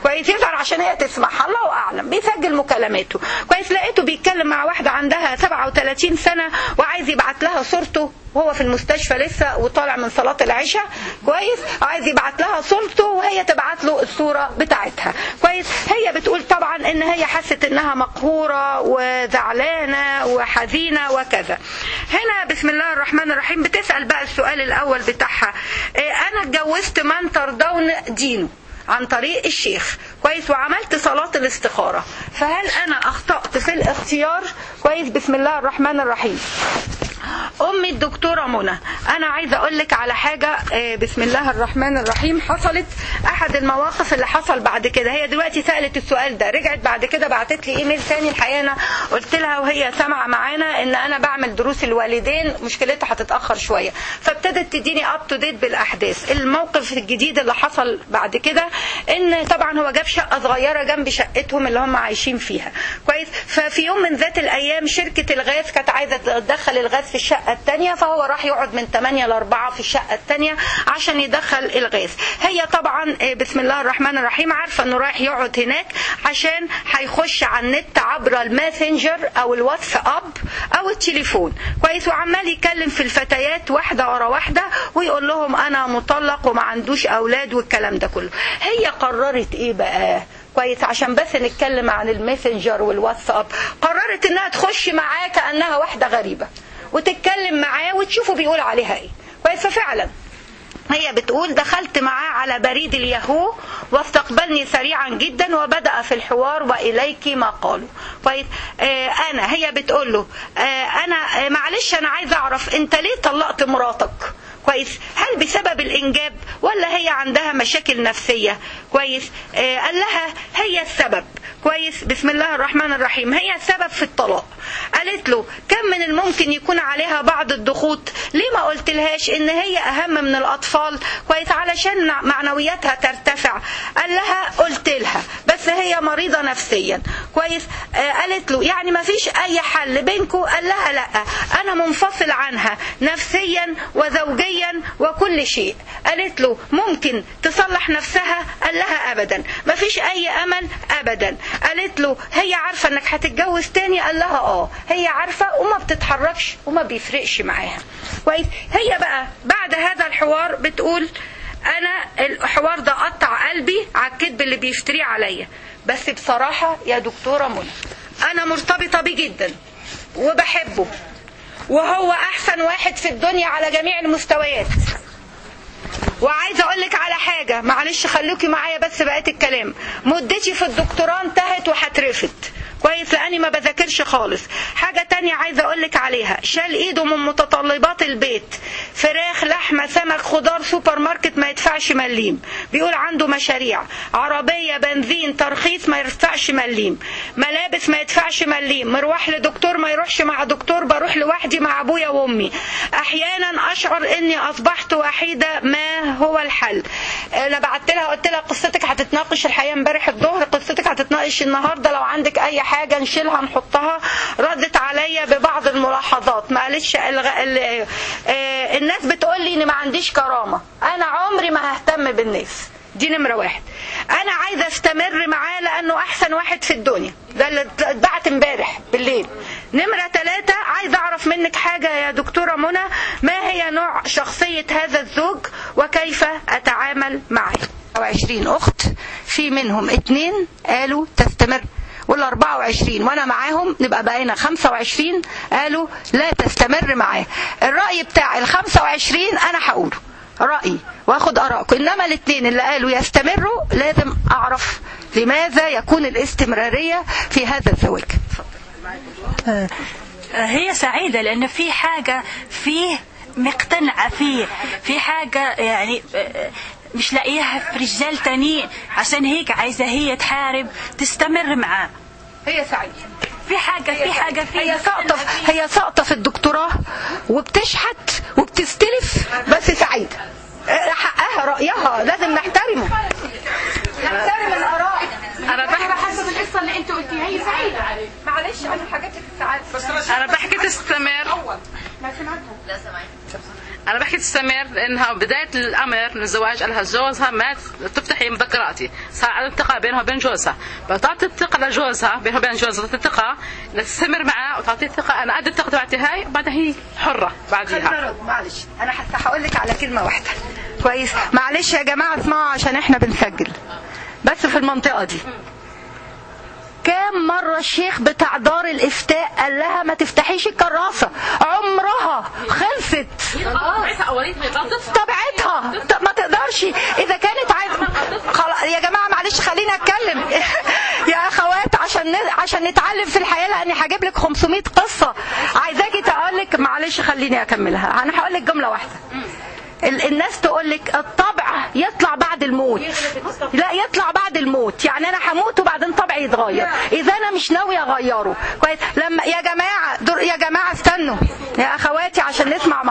كويس، يظهر عشان هي تسمعها، الله اعلم، بيسجل مكالماته. كويس، لقيته بيتكلم مع واحده عندها 37 سنه وعايز يبعت لها صورته وهو في المستشفى لسه وطالع من صلاة العشاء. كويس، عايز يبعت لها صورته وهي تبعت له الصورة بتاعتها. كويس، هي بتقول طبعا ان هي حست انها مقهورة وزعلانة وحزينة وكذا. هنا بسم الله الرحمن الرحيم بتسأل بقى السؤال الاول بتاعها، انا اتجوزت من ترضون دينه عن طريق الشيخ، كويس، وعملت صلاة الاستخارة، فهل انا اخطأت في الاختيار؟ كويس، بسم الله الرحمن الرحيم. امي الدكتورة منى، انا عايزة اقولك على حاجة، بسم الله الرحمن الرحيم، حصلت احد المواقف اللي حصل بعد كده. هي دلوقتي سألت السؤال ده، رجعت بعد كده بعتت لي ايميل ثاني، الحقيقة انا قلت لها وهي سامعة معانا ان انا بعمل دروس الوالدين، مشكلتها هتتأخر شوية، فابتدت تديني اب تو ديت بالاحداث. الموقف الجديد اللي حصل بعد كده ان طبعا هو جاب شقة صغيرة جنب شقتهم اللي هم عايشين فيها. كويس، ففي يوم من ذات الايام شركة الغاز كانت عايزة تدخل الغاز في الشقة التانية، فهو راح يقعد من 8 ل 4 في الشقة التانية عشان يدخل الغاز. هي طبعا بسم الله الرحمن الرحيم عارفة انه رايح يقعد هناك عشان هيخش على النت عبر الماسنجر او الواتساب او التليفون. كويس، وعمال يكلم في الفتيات واحدة ورا واحدة ويقول لهم انا مطلق وما عندوش اولاد والكلام ده كله. هي قررت ايه بقى؟ كويس، عشان بس نتكلم عن الماسنجر والواتساب، قررت انها تخش معاه كأنها واحدة غريبة وتتكلم معاه وتشوفوا بيقول عليها ايه. كويس، ففعلا هي بتقول دخلت معاه على بريد الياهو واستقبلني سريعا جدا وبدأ في الحوار وإليك ما قالوا. كويس، هي بتقول له انا معلش انا عايزه اعرف انت ليه طلقت مراتك؟ كويس، هل بسبب الإنجاب ولا هي عندها مشاكل نفسية؟ كويس، قال لها هي السبب. كويس، بسم الله الرحمن الرحيم، هي السبب في الطلاق. قالت له كم من الممكن يكون عليها بعض الضغوط، ليه ما قلت لهاش ان هي اهم من الاطفال؟ كويس، علشان معنوياتها ترتفع. قال لها قلت لها بس هي مريضة نفسيا. كويس، قالت له يعني ما فيش اي حل بينكم؟ قال لها لا، انا منفصل عنها نفسيا وزوجيا وكل شيء. قالت له ممكن تصلح نفسها؟ قال لها ابدا، ما فيش اي امل ابدا. قالت له هي عارفة انك هتتجوز تاني؟ قال لها هي عارفة وما بتتحركش وما بيفرقش معاها. كويس، هي بقى بعد هذا الحوار بتقول انا الحوار ده قطع قلبي على الكذب اللي بيفتريه عليا، بس بصراحة يا دكتورة منى انا مرتبطة بيه جدا وبحبه وهو احسن واحد في الدنيا على جميع المستويات. وعايزه اقول لك على حاجه، معلش خلوكي معايا بس بقيت الكلام، مدتي في الدكتوراه انتهت وهترفد. كويس، لاني ما بذاكرش خالص. حاجه تانية عايزه اقول لك عليها، شال ايده من متطلبات البيت، فراخ لحمه سمك خضار سوبر ماركت ما يدفعش مليم، بيقول عنده مشاريع، عربيه بنزين ترخيص ما يدفعش مليم، ملابس ما يدفعش مليم، مروح لدكتور ما يروحش مع دكتور، بروح لوحدي مع ابويا وامي، احيانا اشعر اني اصبحت وحيده، ما هو الحل؟ انا بعت لها قلت لها قصتك هتتناقش الحقيقه امبارح الظهر، قصتك هتتناقش النهارده، لو عندك اي حاجه نشيلها نحطها. ردت عليا ببعض الملاحظات، ما قالتش الناس بتقول لي ان ما عنديش كرامه، انا عمري ما ههتم بالناس، دي نمرة 1. انا عايزة استمر معاه لانه احسن واحد في الدنيا، ده اللي اتبعت امبارح بالليل. نمرة 3، عايزة اعرف منك حاجة يا دكتورة منى، ما هي نوع شخصية هذا الزوج وكيف اتعامل معه؟ 20 اخت، في منهم 2 قالوا تستمر، وال24 وانا معاهم نبقى بقينا 25 قالوا لا تستمر معاه. الرأي بتاع ال25 انا هقوله رأيي واخد آراءكم، انما الاثنين اللي قالوا يستمروا لازم اعرف لماذا يكون الاستمرارية في هذا الزواج. هي سعيدة لأن في حاجة فيه مقتنعة فيه، في حاجة يعني مش لاقيها في رجال تاني، عشان هيك عايزة هي تحارب تستمر معاه. هي سعيدة في حاجة فيه، هي ساقطة في الدكتوراه وبتشحت وبتستلف، بس سعيدة، حقها، رأيها لازم نحترمه، نحترم الآراء. انا بحسب القصه اللي انت قلتيها هي سعيده. معلش انا حاجات السعاده، انا بحكي تستمر. ما سمعتها. لا سمعت. انا بحكي تستمر لانها بدايه الامر من الزواج لها جوزها ما تفتحي مذكراتي، صار على الثقه بينها وبين جوزها، فتعطي الثقه لجوزها بينها وبين جوزها، تعطي الثقه تستمر معه وتعطي الثقه انا قد الثقه تبعتي هاي، بعدها هي حره بعديها. معلش انا هقول لك على كلمه واحده كويس. معلش يا جماعه اسمعوا عشان احنا بنسجل بس في المنطقه دي. كام مرة الشيخ بتاع دار الإفتاء قال لها ما تفتحيش الكراسة، عمرها خلصت طبيعتها ما تقدرش إذا كانت عايزة. يا جماعة معلش خلينا أتكلم يا أخوات عشان نتعلم في الحياة، لأني هجيب لك 500 قصة عايزاكي تقول لك. معلش خليني أكملها. أنا هقول لك جملة واحدة. الناس تقول لك الطبع يطلع بعد الموت، لا يطلع بعد الموت، يعني انا هموت وبعدين طبعي يتغير، اذا انا مش ناويه اغيره كويس. لما يا جماعه استنوا يا اخواتي عشان نسمع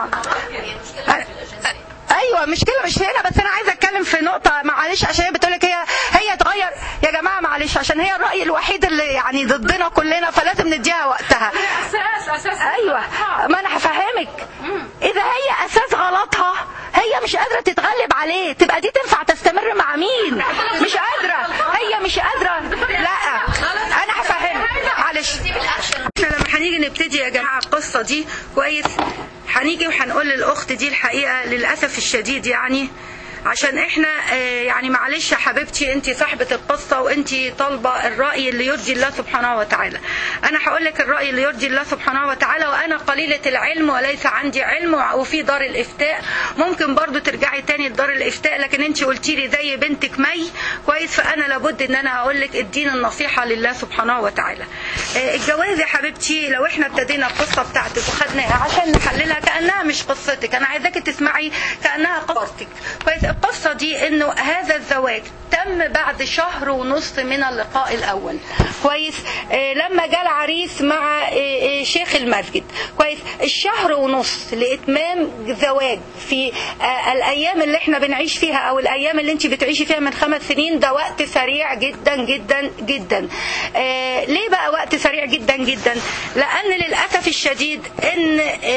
ايوه مشكله مش هنا، بس انا عايزه اتكلم في نقطه معلش عشان هي بتقول لك هي تغير. يا جماعه معلش عشان هي الراي الوحيد اللي يعني ضدنا كلنا، فلازم نديها وقتها. اساس ايوه ما انا هفهمك. اذا هي اساس غلطها هي مش قادره تتغلب عليه، تبقى دي تنفع تستمر مع مين؟ مش قادره، هي مش قادره. لا انا هفهمك معلش. احنا لما هنيجي نبتدي يا جماعه القصه دي كويس، هنيجي وهنقول للأخت دي الحقيقة للأسف الشديد يعني عشان احنا يعني معلش يا حبيبتي انت صاحبة القصة وانت طالبة الرأي اللي يرضي الله سبحانه وتعالى. انا هقول لك الرأي اللي يرضي الله سبحانه وتعالى، وانا قليلة العلم وليس عندي علم، وفي دار الافتاء ممكن برضو ترجعي تاني لدار الافتاء، لكن انت قلتي لي زي بنتك مي كويس، فانا لابد ان انا اقول لك الدين النصيحة لله سبحانه وتعالى. الجواز يا حبيبتي لو احنا ابتدينا القصة بتاعتك وخدناها عشان نحللها كأنها مش قصتك، انا عايزاكي تسمعي كأنها قصتك كويس. القصة دي انه هذا الزواج تم بعد 1.5 شهر من اللقاء الاول كويس. لما جاء العريس مع شيخ المسجد كويس، 1.5 شهر لاتمام زواج في الايام اللي احنا بنعيش فيها او الايام اللي انت بتعيشي فيها من 5 سنين، ده وقت سريع جدا جدا جدا. ليه بقى وقت سريع جدا جدا؟ لان للاسف الشديد ان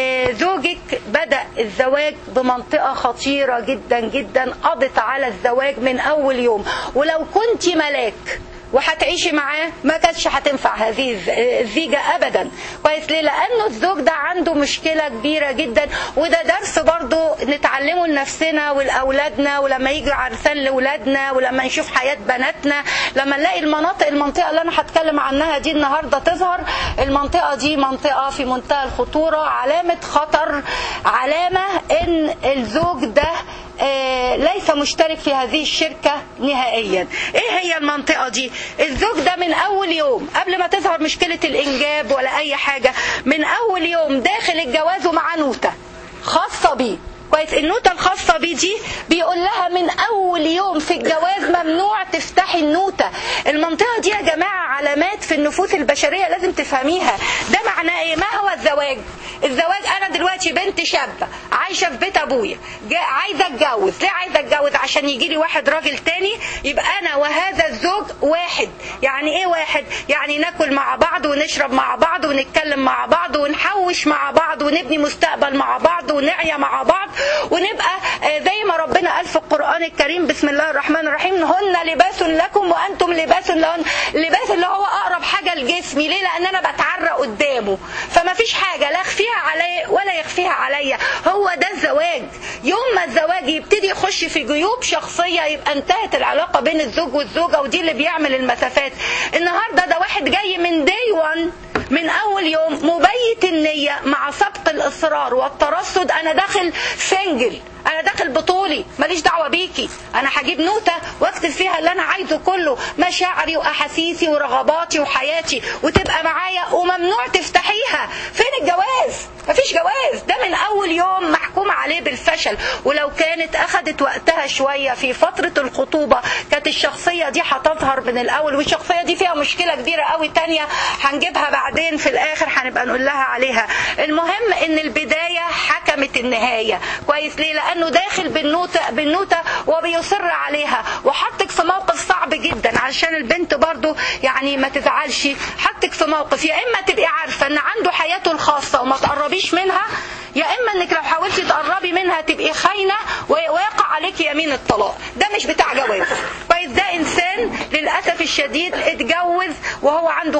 زوجك بدأ الزواج بمنطقة خطيرة جدا جدا، قضت على الزواج من اول يوم، ولو كنت ملاك وهتعيشي معاه ما كانتش هتنفع هذه الزيجة ابدا كويس. ليه؟ لانه الزوج ده عنده مشكلة كبيرة جدا، وده درس برضو نتعلمه لنفسنا ولاولادنا، ولما يجي عرسان لاولادنا، ولما نشوف حياة بناتنا، لما نلاقي المنطقة اللي انا هتكلم عنها دي النهاردة تظهر، المنطقة دي منطقة في منتهى الخطورة، علامة خطر، علامة ان الزوج ده ليس مشترك في هذه الشركة نهائيا. ايه هي المنطقة دي؟ الزوج ده من اول يوم قبل ما تظهر مشكلة الانجاب ولا اي حاجة، من اول يوم داخل الجواز ومع نوتة خاصة بيه كويس. النوتة الخاصة بيه دي بيقول لها من اول يوم في الجواز ممنوع تفتحي النوتة. المنطقة دي يا جماعة علامات في النفوس البشرية لازم تفهميها. ده معناه ايه؟ ما هو الزواج؟ الزواج انا دلوقتي بنت شابة عايشة في بيت ابويا، عايزة اتجوز. ليه عايزة اتجوز؟ عشان يجي لي واحد راجل تاني يبقى انا وهذا الزوج واحد. يعني ايه واحد؟ يعني ناكل مع بعض ونشرب مع بعض ونتكلم مع بعض ونحوش مع بعض ونبني مستقبل مع بعض ونعيا مع بعض، ونبقى زي ما ربنا قال في القرآن الكريم بسم الله الرحمن الرحيم هن لباس لكم وأنتم لباس لهن. اللباس اللي هو أقرب حاجة لجسمي. ليه؟ لأن أنا بتعرق قدامه، فما فيش حاجة لا أخفيها عليه ولا يخفيها عليا. هو ده الزواج. يوم ما الزواج يبتدي يخش في جيوب شخصية يبقى انتهت العلاقة بين الزوج والزوجة، ودي اللي بيعمل المسافات. النهاردة ده واحد جاي من day one، من اول يوم مبيت النية مع سبق الاصرار والترصد، انا داخل سنجل، انا داخل بطولي، ماليش دعوة بيكي، انا هجيب نوتة واكتب فيها اللي انا عايزه كله، مشاعري واحاسيسي ورغباتي وحياتي، وتبقى معايا وممنوع تفتحيها. فين الجواز؟ مفيش جواز. ده من اول يوم محكوم عليه بالفشل. ولو كانت اخدت وقتها شوية في فترة الخطوبة كانت الشخصية دي هتظهر من الاول، والشخصية دي فيها مشكلة كبيرة قوي تانية هنجيبها بعدين في الاخر هنبقى نقول لها عليها. المهم ان البداية حكمت النهاية كويس. ليه؟ لانه داخل بالنوتة وبيصر عليها، وحطك في موقف صعب جدا علشان البنت برضو يعني ما تزعلش. حطك في موقف يا اما تبقي عارفة ان عنده حياته الخاصة وما تقربيش منها، يا اما انك لو حاولتي تقربي منها تبقي خاينه ويقع عليك يمين الطلاق. ده مش بتاع جواز كويس. ده انسان للاسف الشديد اتجوز وهو عنده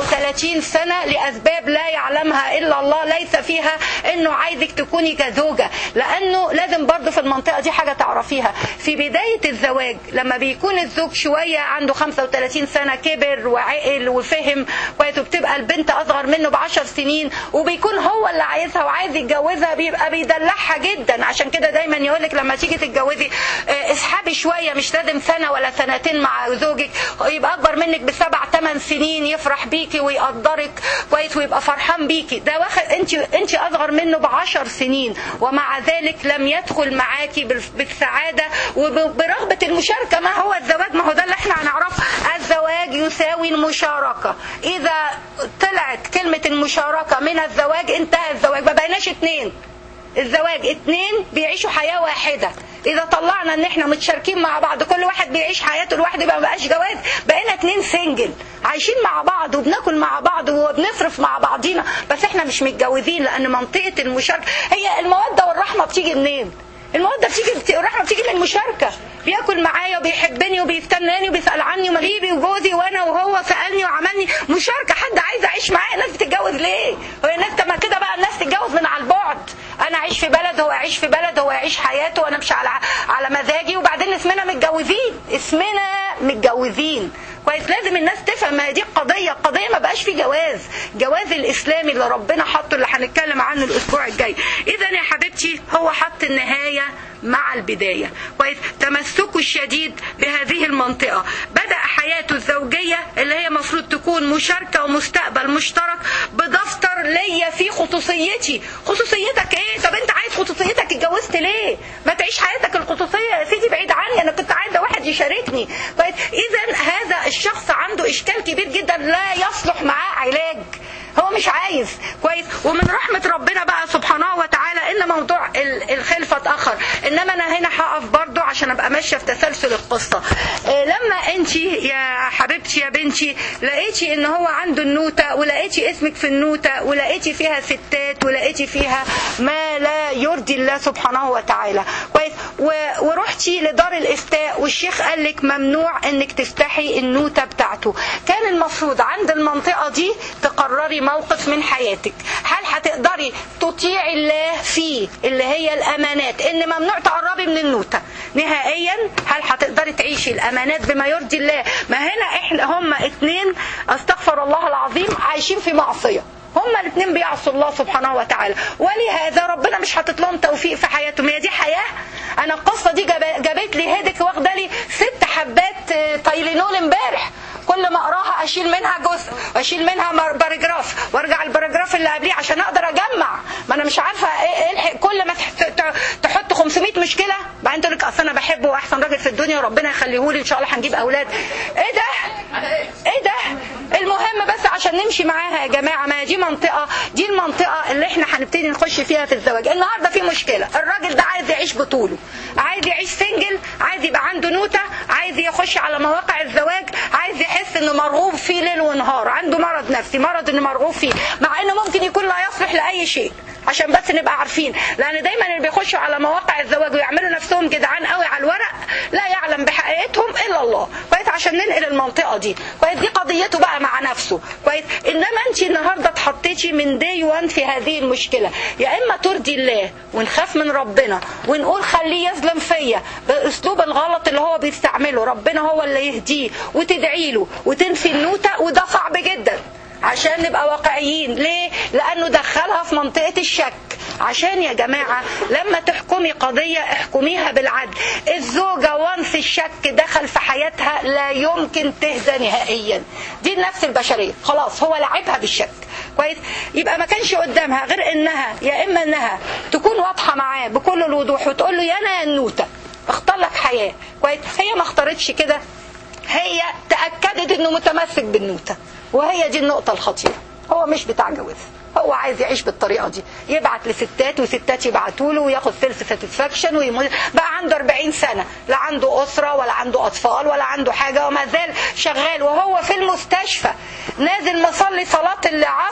35 سنه لاسباب لا يعلمها الا الله، ليس فيها انه عايزك تكوني كزوجه، لانه لازم برضه في المنطقه دي حاجه تعرفيها. في بدايه الزواج لما بيكون الزوج شويه عنده 35 سنه كبر وعقل وفهم كويس، وبتبقى البنت اصغر منه ب10 سنين وبيكون هو اللي عايزها وعايز يتجوزها، بيبقى بيدلعها جدا. عشان كده دايما يقولك لما تيجي تتجوزي اسحبي شويه، مش لازم سنه ولا سنتين مع زوجك، يبقى اكبر منك ب7-8 سنين يفرح بيكي ويقدرك كويس ويبقى فرحان بيكي. ده واخد انت اصغر منه ب10 سنين ومع ذلك لم يدخل معاكي بالسعاده وبرغبه المشاركه. ما هو الزواج؟ ما هو ده اللي احنا هنعرفه. الزواج يساوي المشاركه. اذا طلعت كلمه المشاركه من الزواج انتهى الزواج، ما بقيناش اتنين. الزواج اتنين بيعيشوا حياه واحده. اذا طلعنا ان احنا متشاركين مع بعض كل واحد بيعيش حياته لوحده يبقى ما بقاش جواز، بقينا اتنين سنجل عايشين مع بعض وبناكل مع بعض وبنصرف مع بعضينا، بس احنا مش متجوزين. لان منطقه المشاركه هي الموده والرحمه بتيجي منين؟ الموده بتيجي، الرحمه بتيجي من المشاركه. بياكل معايا وبيحبني وبيستناني وبيسال عني ومريبي وجوزي وانا وهو سالني وعملني. مشاركه. حد عايز اعيش معاه؟ الناس بتتجوز ليه؟ هو الناس ما كده بقى الناس تتجوز من على البعد. انا اعيش في بلد هو يعيش في بلد، هو يعيش حياته وانا مش على مزاجي، وبعدين اسمنا متجوزين. اسمنا متجوزين كويس. لازم الناس تفهم ما دي القضيه ما بقاش في جواز الاسلامي اللي ربنا حطه، اللي هنتكلم عنه الاسبوع الجاي. اذا يا حبيبتي هو حط النهايه مع البدايه كويس. تمسكه الشديد بهذه المنطقه. بدا حياته الزوجيه اللي هي مفروض تكون مشاركه ومستقبل مشترك بدفتر ليا في خصوصيتي. خصوصيتك ايه؟ طب انت عايز خصوصيتك اتجوزت ليه؟ ما تعيش حياتك الخصوصيه يا سيدي بعيد عني. انا كنت عايزه واحد يشاركني كويس. اذا هذا الشخص عنده اشكال كبير جدا لا يصلح معاه علاج. هو مش عايز كويس. ومن رحمة ربنا بقى سبحانه وتعالى ان موضوع الخلفة اتأخر. انما انا هنا هقف برضو عشان ابقى ماشية في تسلسل القصة. لما انت يا حبيبتي يا بنتي لقيتي ان هو عنده النوتة، ولقيتي اسمك في النوتة، ولقيتي فيها ستات، ولقيتي فيها ما لا يرضي الله سبحانه وتعالى كويس، ورحتي لدار الافتاء والشيخ قال لك ممنوع انك تفتحي النوتة بتاعته، كان المفروض عند المنطقة دي تقرري موقف من حياتك. هل هتقدري تطيعي الله فيه اللي هي الامانات، ان ممنوع تقربي من النوتة نهائيا؟ هل هتقدري تعيشي الامانات بما يرضي الله؟ ما هنا احنا هما اتنين استغفر الله العظيم عايشين في معصية، هما الاثنين بيعصوا الله سبحانه وتعالى، ولهذا ربنا مش حاطط لهم توفيق في حياتهم. هي دي حياة؟ انا القصة دي جابت لي هيدك، واخده لي 6 حبات تايلينول امبارح، كل ما اقراها اشيل منها جزء واشيل منها باراجراف وارجع الباراجراف اللي قبليه عشان اقدر اجمع. ما انا مش عارفه ايه كل ما تحط 500 مشكله بعدين تقول لك اصل انا بحبه واحسن راجل في الدنيا وربنا يخليه لي ان شاء الله هنجيب اولاد. ايه ده؟ المهم بس عشان نمشي معاها يا جماعه، ما دي المنطقه اللي احنا هنبتدي نخش فيها في الزواج. النهارده في مشكله، الراجل ده عايز يعيش بطوله، عايز يعيش سنجل، عايز يبقى عنده نوته، عايز يخش على مواقع الزواج، عايز يحس انه مرغوب فيه ليل ونهار، عنده مرض نفسي، مرض انه مرغوب فيه، مع انه ممكن يكون لا يصلح لاي شيء. عشان بس نبقى عارفين، لان دايما اللي بيخشوا على مواقع الزواج ويعملوا نفسهم جدعان قوي على الورق لا يعلم بحقيقتهم الا الله كويس. عشان ننقل المنطقه دي كويس، دي قضيته بقى مع نفسه كويس. انما انت النهارده اتحطيتي من دي 1 في هذه المشكله، يا اما ترضي الله ونخاف من ربنا ونقول خليه يظلم فيا باسلوب الغلط اللي هو بيستعمله، ربنا هو اللي يهديه، وتدعي له وتنفي النوته، وده صعب جدا عشان نبقى واقعيين. ليه؟ لأنه دخلها في منطقة الشك. عشان يا جماعة لما تحكمي قضية احكميها بالعدل. الزوجة وانس الشك دخل في حياتها لا يمكن تهدى نهائيا، دي النفس البشرية خلاص، هو لعبها بالشك كويس. يبقى ما كانش قدامها غير انها يا اما انها تكون واضحة معاه بكل الوضوح وتقول له يا انا يا النوتة اختار لك حياة كويس. هي ما اختارتش كده، هي تأكدت انه متمسك بالنوتة، وهي دي النقطة الخطيرة. هو مش بتاع جواز، هو عايز يعيش بالطريقة دي، يبعت لستات وستات يبعتوا له وياخد سيلف ساتسفاكشن ويموت. بقى عنده 40 سنة، لا عنده أسرة ولا عنده أطفال ولا عنده حاجة، وما زال شغال وهو في المستشفى، نازل مصلي صلاة العصر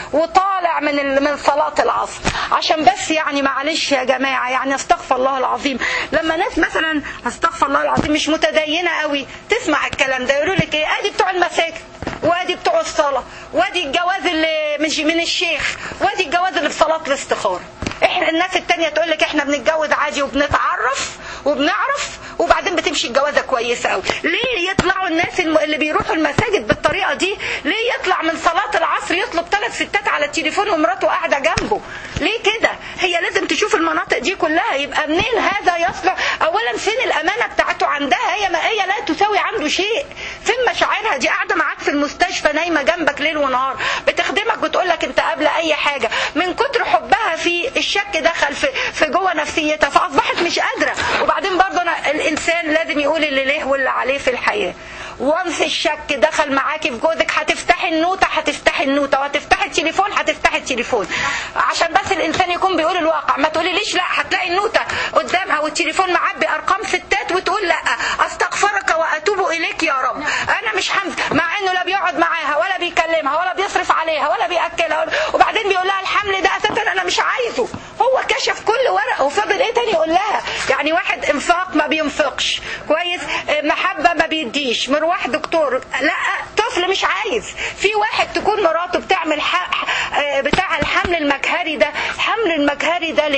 وطالع من صلاة العصر، عشان بس يعني معلش يا جماعة، يعني استغفر الله العظيم، لما ناس مثلا استغفر الله العظيم مش متدينة قوي تسمع الكلام ده يقولوا لك ايه، ادي بتوع المساجد، وادي بتوع الصلاة، وادي الجواز اللي مش من الشيخ، وادي الجواز اللي بصلاة الاستخارة. احنا الناس التانية تقول لك احنا بنتجوز عادي وبنتعرف وبنعرف وبعدين بتمشي الجوازة كويسة قوي. ليه يطلعوا الناس اللي بيروحوا المساجد بالطريقة دي، ليه يطلع من صلاة العصر يطلب 3 ستات على التليفون ومراته قاعدة جنبه؟ ليه كده؟ هي لازم تشوف المناطق دي كلها. يبقى منين هذا يصلح؟ اولا فين الامانة بتاعته عندها؟ هي لا تساوي عنده شيء. فين مشاعرها؟ دي قاعدة معاك في المستشفى نايمة جنبك ليل ونهار، بتخدمك وتقول لك انت قابلة اي حاجة. من كتر حبها في الشك دخل في جوه نفسيتها فاصبحت مش قادرة. وبعدين برضه الانسان لازم يقول اللي ليه واللي عليه في الحياة. وانس الشك دخل معاكي في جوزك هتفتحي النوتة وهتفتحي التليفون عشان بس الانسان يكون بيقول الواقع. ما تقولي ليش لا، هتلاقي النوتة قدامها والتليفون معبي ارقام ستات وتقول لا استغفرك واتوب اليك يا رب، انا مش همزح، مع انه لا بيقعد معاها ولا بيكلمها ولا بيصرف عليها ولا بياكلها، وبعدين بيقول لها الحمل ده اساسا انا مش عايزه. هو كشف كل ورقه وفضل ايه تاني يقول لها؟ يعني واحد انفاق ما بينفقش كويس، محبه ما بيديش، مروح دكتور، لا طفل مش عايز. في واحد تكون مراته بتعمل بتاع الحمل المجهري ده، الحمل المجهري ده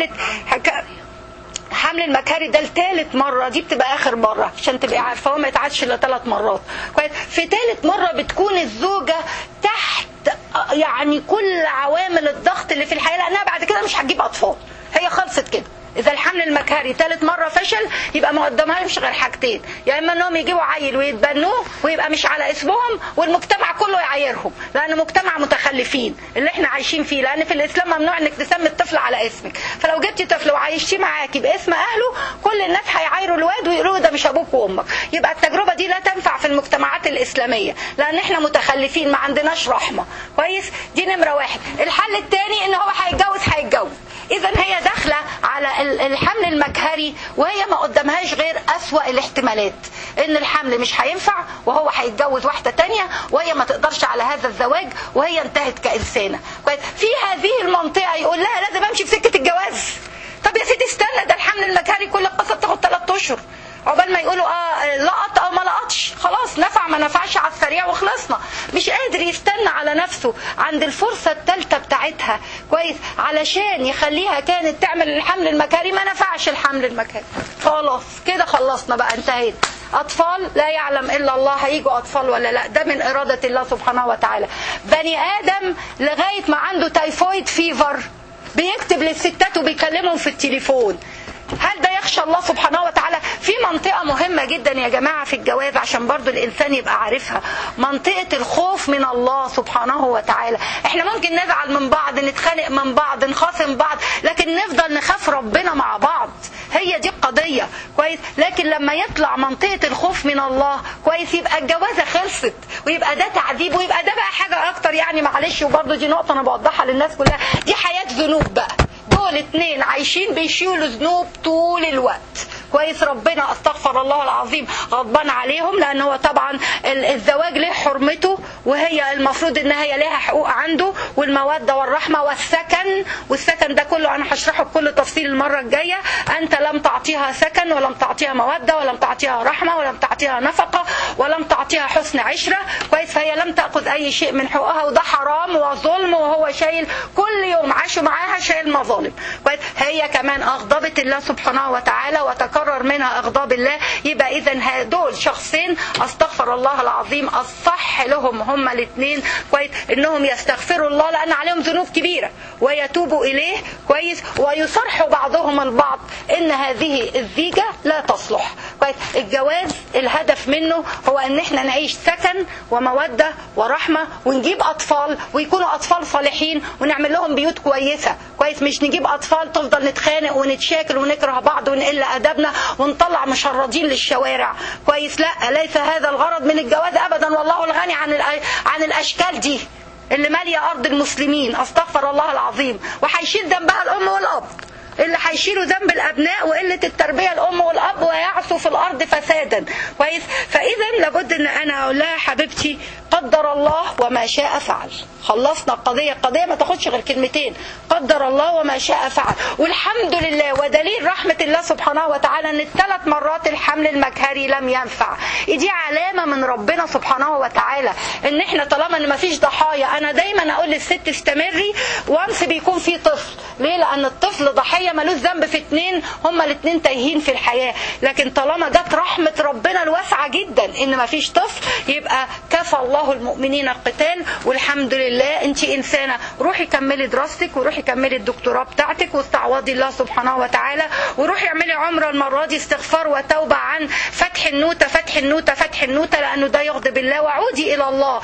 لثالث مرة، دي بتبقى آخر مرة عشان تبقى عارفة، هو ما يتعادش إلا 3 مرات كويس. في ثالث مرة بتكون الزوجة تحت يعني كل عوامل الضغط اللي في الحياة، لأنها بعد كده مش هتجيب أطفال، هي خلصت كده. إذا الحمل المجهري 3 مرة فشل يبقى ما قدامهاش غير حاجتين، يا إما إنهم يجيبوا عيل ويتبنوه ويبقى مش على اسمهم والمجتمع كله يعايرهم، لأن مجتمع متخلفين اللي إحنا عايشين فيه، لأن في الإسلام ممنوع إنك تسمي الطفل على اسمك. فلو جبتي طفل وعايشتيه معاكي باسم أهله كل الناس هيعايروا الواد ويقولوا ده مش أبوك وأمك. يبقى التجربة دي لا تنفع في المجتمعات الإسلامية، لأن إحنا متخلفين ما عندناش رحمة كويس. دي نمرة 1. الحل الثاني إن هو هيتجوز. إذا هي داخلة على الحمل المجهري وهي ما قدامهاش غير أسوأ الاحتمالات، إن الحمل مش هينفع وهو هيتجوز واحدة تانية وهي ما تقدرش على هذا الزواج وهي انتهت كإنسانة. في هذه المنطقة يقول لها لازم أمشي في سكة الجواز. طب يا سيدي استنى، ده الحمل المجهري كل القصة بتاخد 3 أشهر عقبال ما يقولوا لقط او ما لقطش، خلاص نفع ما نفعش على السريع وخلصنا. مش قادر يستنى على نفسه عند الفرصة الثالثة بتاعتها كويس علشان يخليها كانت تعمل الحمل المجهري، ما نفعش الحمل المجهري، خلاص كده خلصنا بقى انتهيت. أطفال لا يعلم إلا الله هيجوا أطفال ولا لا، ده من إرادة الله سبحانه وتعالى. بني آدم لغاية ما عنده تايفويد فيفر بيكتب للستات وبيكلمهم في التليفون. هل ده يخشى الله سبحانه وتعالى؟ في منطقة مهمة جدا يا جماعة في الجواز عشان برضو الإنسان يبقى عارفها، منطقة الخوف من الله سبحانه وتعالى. احنا ممكن نزعل من بعض، نتخانق من بعض، نخاصم بعض، لكن نفضل نخاف ربنا مع بعض، هي دي القضية كويس. لكن لما يطلع منطقة الخوف من الله كويس يبقى الجوازة خلصت، ويبقى ده تعذيب، ويبقى ده بقى حاجة أكتر يعني معلش. وبرضو دي نقطة أنا بوضحها للناس كلها، دي حياة ذنوب بقى. دول 2 عايشين بيشيلوا ذنوب طول الوقت كويس. ربنا استغفر الله العظيم غضبان عليهم، لأن هو طبعا الزواج له حرمته، وهي المفروض ان هي لها حقوق عنده، والمودة والرحمة والسكن ده كله انا هشرحه بكل تفصيل المرة الجاية. انت لم تعطيها سكن ولم تعطيها مودة ولم تعطيها رحمة ولم تعطيها نفقة ولم تعطيها حسن عشرة كويس، فهي لم تأخذ اي شيء من حقوقها، وده حرام وظلم، وهو شايل كل يوم عاشوا معاها شايل مظالم كويس. هي كمان اغضبت الله سبحانه وتعالى وتكرر منها اغضاب الله. يبقى اذا هدول شخصين استغفر الله العظيم الصح لهم هما الاثنين كويس انهم يستغفروا الله، لان عليهم ذنوب كبيرة، ويتوبوا اليه كويس، ويصرحوا بعضهم البعض ان هذه الزيجة لا تصلح كويس. الجواز الهدف منه هو ان احنا نعيش سكن ومودة ورحمة، ونجيب اطفال ويكونوا اطفال صالحين، ونعمل لهم بيوت كويسة كويس. مش نجيب اطفال تفضل نتخانق ونتشاكل ونكره بعض ونقل ادبنا ونطلع مشردين للشوارع كويس. لا، ليس هذا الغرض من الجواز ابدا، والله الغني عن الاشكال دي اللي ماليه ارض المسلمين استغفر الله العظيم. وهيشيل ذنبها الام والاب، اللي هيشيلوا ذنب الابناء وقله التربيه الام والاب، ويعصوا في الارض فسادا. كويس؟ فاذا لابد ان انا اقول لها حبيبتي قدر الله وما شاء فعل. خلصنا القضيه ما تاخدش غير كلمتين، قدر الله وما شاء فعل. والحمد لله، ودليل رحمه الله سبحانه وتعالى ان ال3 مرات الحمل المجهري لم ينفع. دي علامه من ربنا سبحانه وتعالى ان احنا طالما ان مفيش ضحايا. انا دايما اقول للست استمري وانس بيكون في طفل. ليه؟ لان الطفل ضحيه ملوش ذنب في 2، هما ال2 تايهين في الحياه. لكن طالما جت رحمه ربنا الواسعه جدا ان مفيش طفل، يبقى كفى الله المؤمنين القتال. والحمد لله انت انسانه. روحي كملي دراستك، وروحي كملي الدكتوراه بتاعتك، واستعوضي الله سبحانه وتعالى، وروحي اعملي عمره المره دي استغفار وتوبه عن فتح النوته لانه ده يغضب الله. وعودي الى الله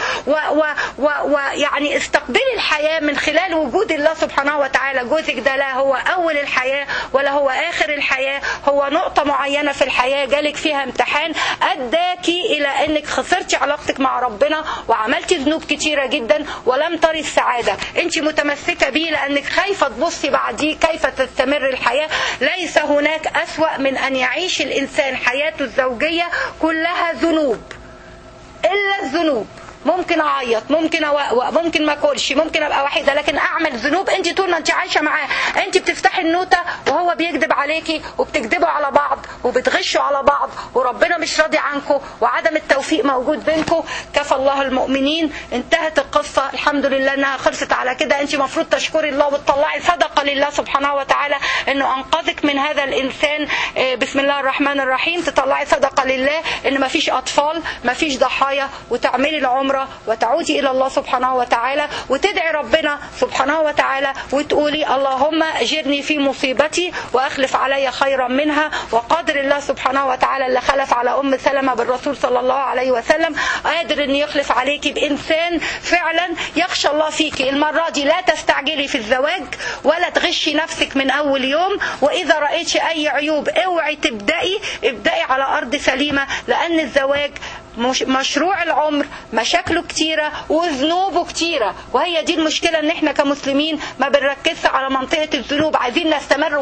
ويعني استقبلي الحياه من خلال وجود الله سبحانه وتعالى. جوزك ده لا هو اول الحياه ولا هو اخر الحياه، هو نقطه معينه في الحياه جالك فيها امتحان اداكي الى انك خسرتي علاقتك مع ربنا وعملتي ذنوب كتيره جدا ولم تري السعاده. انت متمسكه بيه لانك خايفه تبصي بعديه كيف تستمر الحياه. ليس هناك اسوأ من ان يعيش الانسان حياته الزوجيه كلها ذنوب، الا الذنوب. ممكن اعيط، ممكن اوقوق، ممكن ما اكلش، ممكن ابقى وحيده، لكن اعمل ذنوب. انت طول ما انت عايشه معاه انت بتفتحي النوته وهو بيكذب عليكي، وبتكذبوا على بعض وبتغشوا على بعض، وربنا مش راضي عنكم، وعدم التوفيق موجود بينكم. كفى الله المؤمنين. انتهت القصه، الحمد لله انها خلصت على كده. انت المفروض تشكري الله وتطلعي صدقه لله سبحانه وتعالى انه انقذك من هذا الانسان. بسم الله الرحمن الرحيم. تطلعي صدقه لله ان مفيش اطفال، مفيش ضحايا، وتعملي العمره وتعودي إلى الله سبحانه وتعالى، وتدعي ربنا سبحانه وتعالى وتقولي اللهم أجرني في مصيبتي وأخلف علي خيرا منها. وقادر الله سبحانه وتعالى اللي خلف على أم سلمة بالرسول صلى الله عليه وسلم قادر أن يخلف عليكي بإنسان فعلا يخشى الله فيكي. المرة دي لا تستعجلي في الزواج ولا تغشي نفسك من أول يوم. وإذا رأيتي أي عيوب اوعي ابدأي على أرض سليمة، لأن الزواج مشروع العمر، مشاكله كتيرة وذنوبه كتيرة. وهي دي المشكلة ان احنا كمسلمين ما بنركزش على منطقة الذنوب. عايزين نستمر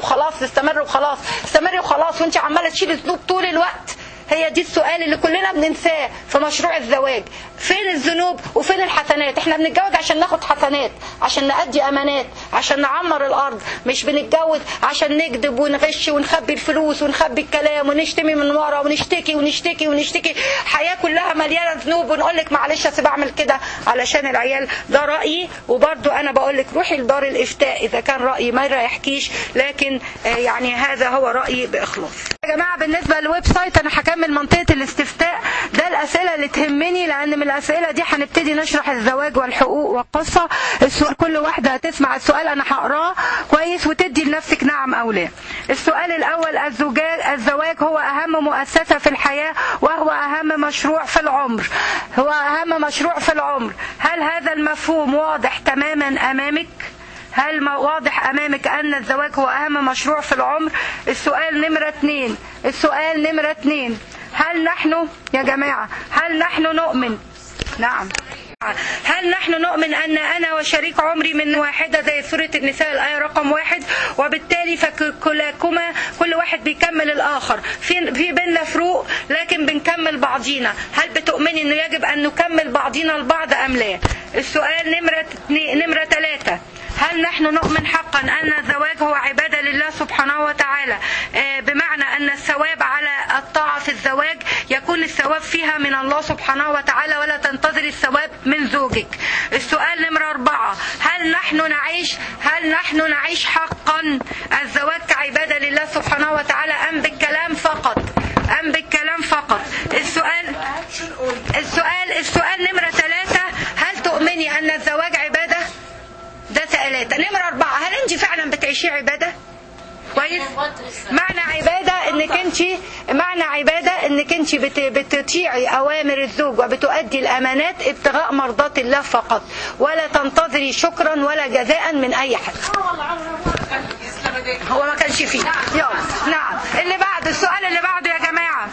وخلاص وانت عمالة تشيل الذنوب طول الوقت. هي دي السؤال اللي كلنا بننساه في مشروع الزواج. فين الذنوب وفين الحسنات؟ احنا بنتجوز عشان ناخد حسنات، عشان نأدي امانات، عشان نعمر الارض. مش بنتجوز عشان نكذب ونغش ونخبي الفلوس ونخبي الكلام ونشتمي من ورا ونشتكي. حياة كلها مليانة ذنوب ونقول لك معلش اسيب اعمل كده علشان العيال. ده رأيي. وبرضو انا بقول لك روحي لدار الافتاء اذا كان رأيي ما يريحكيش، لكن يعني هذا هو رأيي باخلاص. يا جماعة بالنسبة للويب سايت انا هكمل منطقة الاستفتاء. ده الاسئلة اللي تهمني، لان من الاسئلة دي هنبتدي نشرح الزواج والحقوق والقصة. السؤال كل واحدة هتسمع السؤال انا هقراه كويس وتدي لنفسك نعم او لا. السؤال الاول: الزواج هو اهم مؤسسة في الحياة وهو اهم مشروع في العمر. هل هذا المفهوم واضح تماما امامك؟ هل واضح أمامك أن الزواج هو أهم مشروع في العمر؟ السؤال نمرة 2: هل نحن يا جماعة نؤمن؟ نعم. هل نحن نؤمن أن أنا وشريك عمري من واحدة زي سورة النساء الآية رقم 1، وبالتالي كل واحد بيكمل الآخر، في بيننا فروق لكن بنكمل بعضينا. هل بتؤمني أنه يجب أن نكمل بعضينا البعض أم لا؟ السؤال نمرة 3: هل نحن نؤمن حقا أن الزواج هو عبادة لله سبحانه وتعالى، بمعنى أن الثواب على الطاعة في الزواج يكون الثواب فيها من الله سبحانه وتعالى ولا تنتظر الثواب من زوجك؟ السؤال نمرة 4: هل نحن نعيش حقا الزواج كعبادة لله سبحانه وتعالى أم بالكلام فقط؟ السؤال نمرة 3: هل تؤمني أن الزواج عبادة؟ ده سؤالات. نمرة 4: هل انت فعلا بتعيشي عبادة؟ كويس. معنى عبادة انك انت بتطيعي اوامر الزوج وبتؤدي الامانات ابتغاء مرضات الله فقط، ولا تنتظري شكرا ولا جزاء من اي حد. هو ما كانش فيه. يلا نعم. السؤال اللي بعده يا جماعة: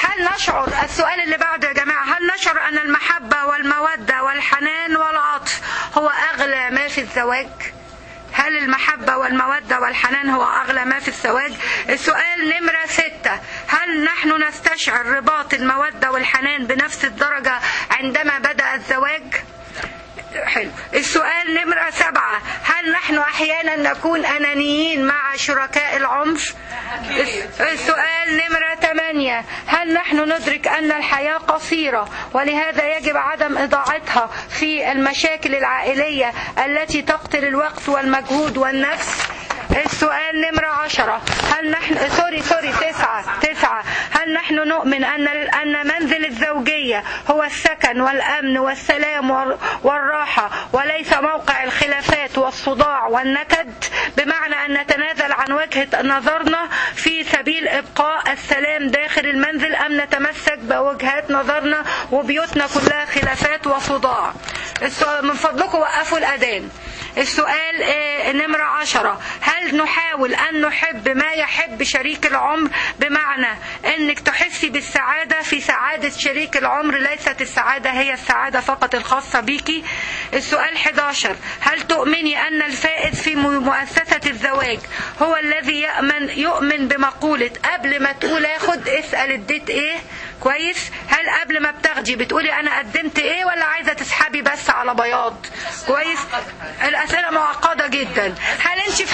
هل نشعر ان المحبة والمودة والحنان والعطف هو اغلى ما في الزواج؟ هل المحبة والمودة والحنان هو أغلى ما في الزواج؟ السؤال نمرة 6: هل نحن نستشعر رباط المودة والحنان بنفس الدرجة عندما بدأ الزواج؟ حلو. السؤال نمرة 7، هل نحن أحيانا نكون أنانيين مع شركاء العمر؟ السؤال نمرة 8، هل نحن ندرك أن الحياة قصيرة ولهذا يجب عدم إضاعتها في المشاكل العائلية التي تقتل الوقت والمجهود والنفس؟ السؤال نمرة 10، هل نحن 9، هل نحن نؤمن أن منزل الزوجية هو السكن والأمن والسلام والراحة وليس موقع الخلافات والصداع والنكد، بمعنى أن نتنازل عن وجهة نظرنا في سبيل إبقاء السلام داخل المنزل، أم نتمسك بوجهات نظرنا وبيوتنا كلها خلافات وصداع؟ السؤال من فضلكم وقفوا الأذان. السؤال نمرة 10، هل نحاول أن نحب ما يحب شريك العمر، بمعنى أنك تحسي بالسعادة في سعادة شريك العمر، ليست السعادة هي السعادة فقط الخاصة بيكي؟ السؤال 11، هل تؤمني أن الفائز في مؤسسة الزواج هو الذي يؤمن بمقولة قبل ما تقول اخد اسأل اديت ايه؟ كويس. هل قبل ما بتاخدي بتقولي انا قدمت ايه ولا عايزة تسحبي بس على بياض؟ كويس. الاسئلة معقدة جدا. هل انت في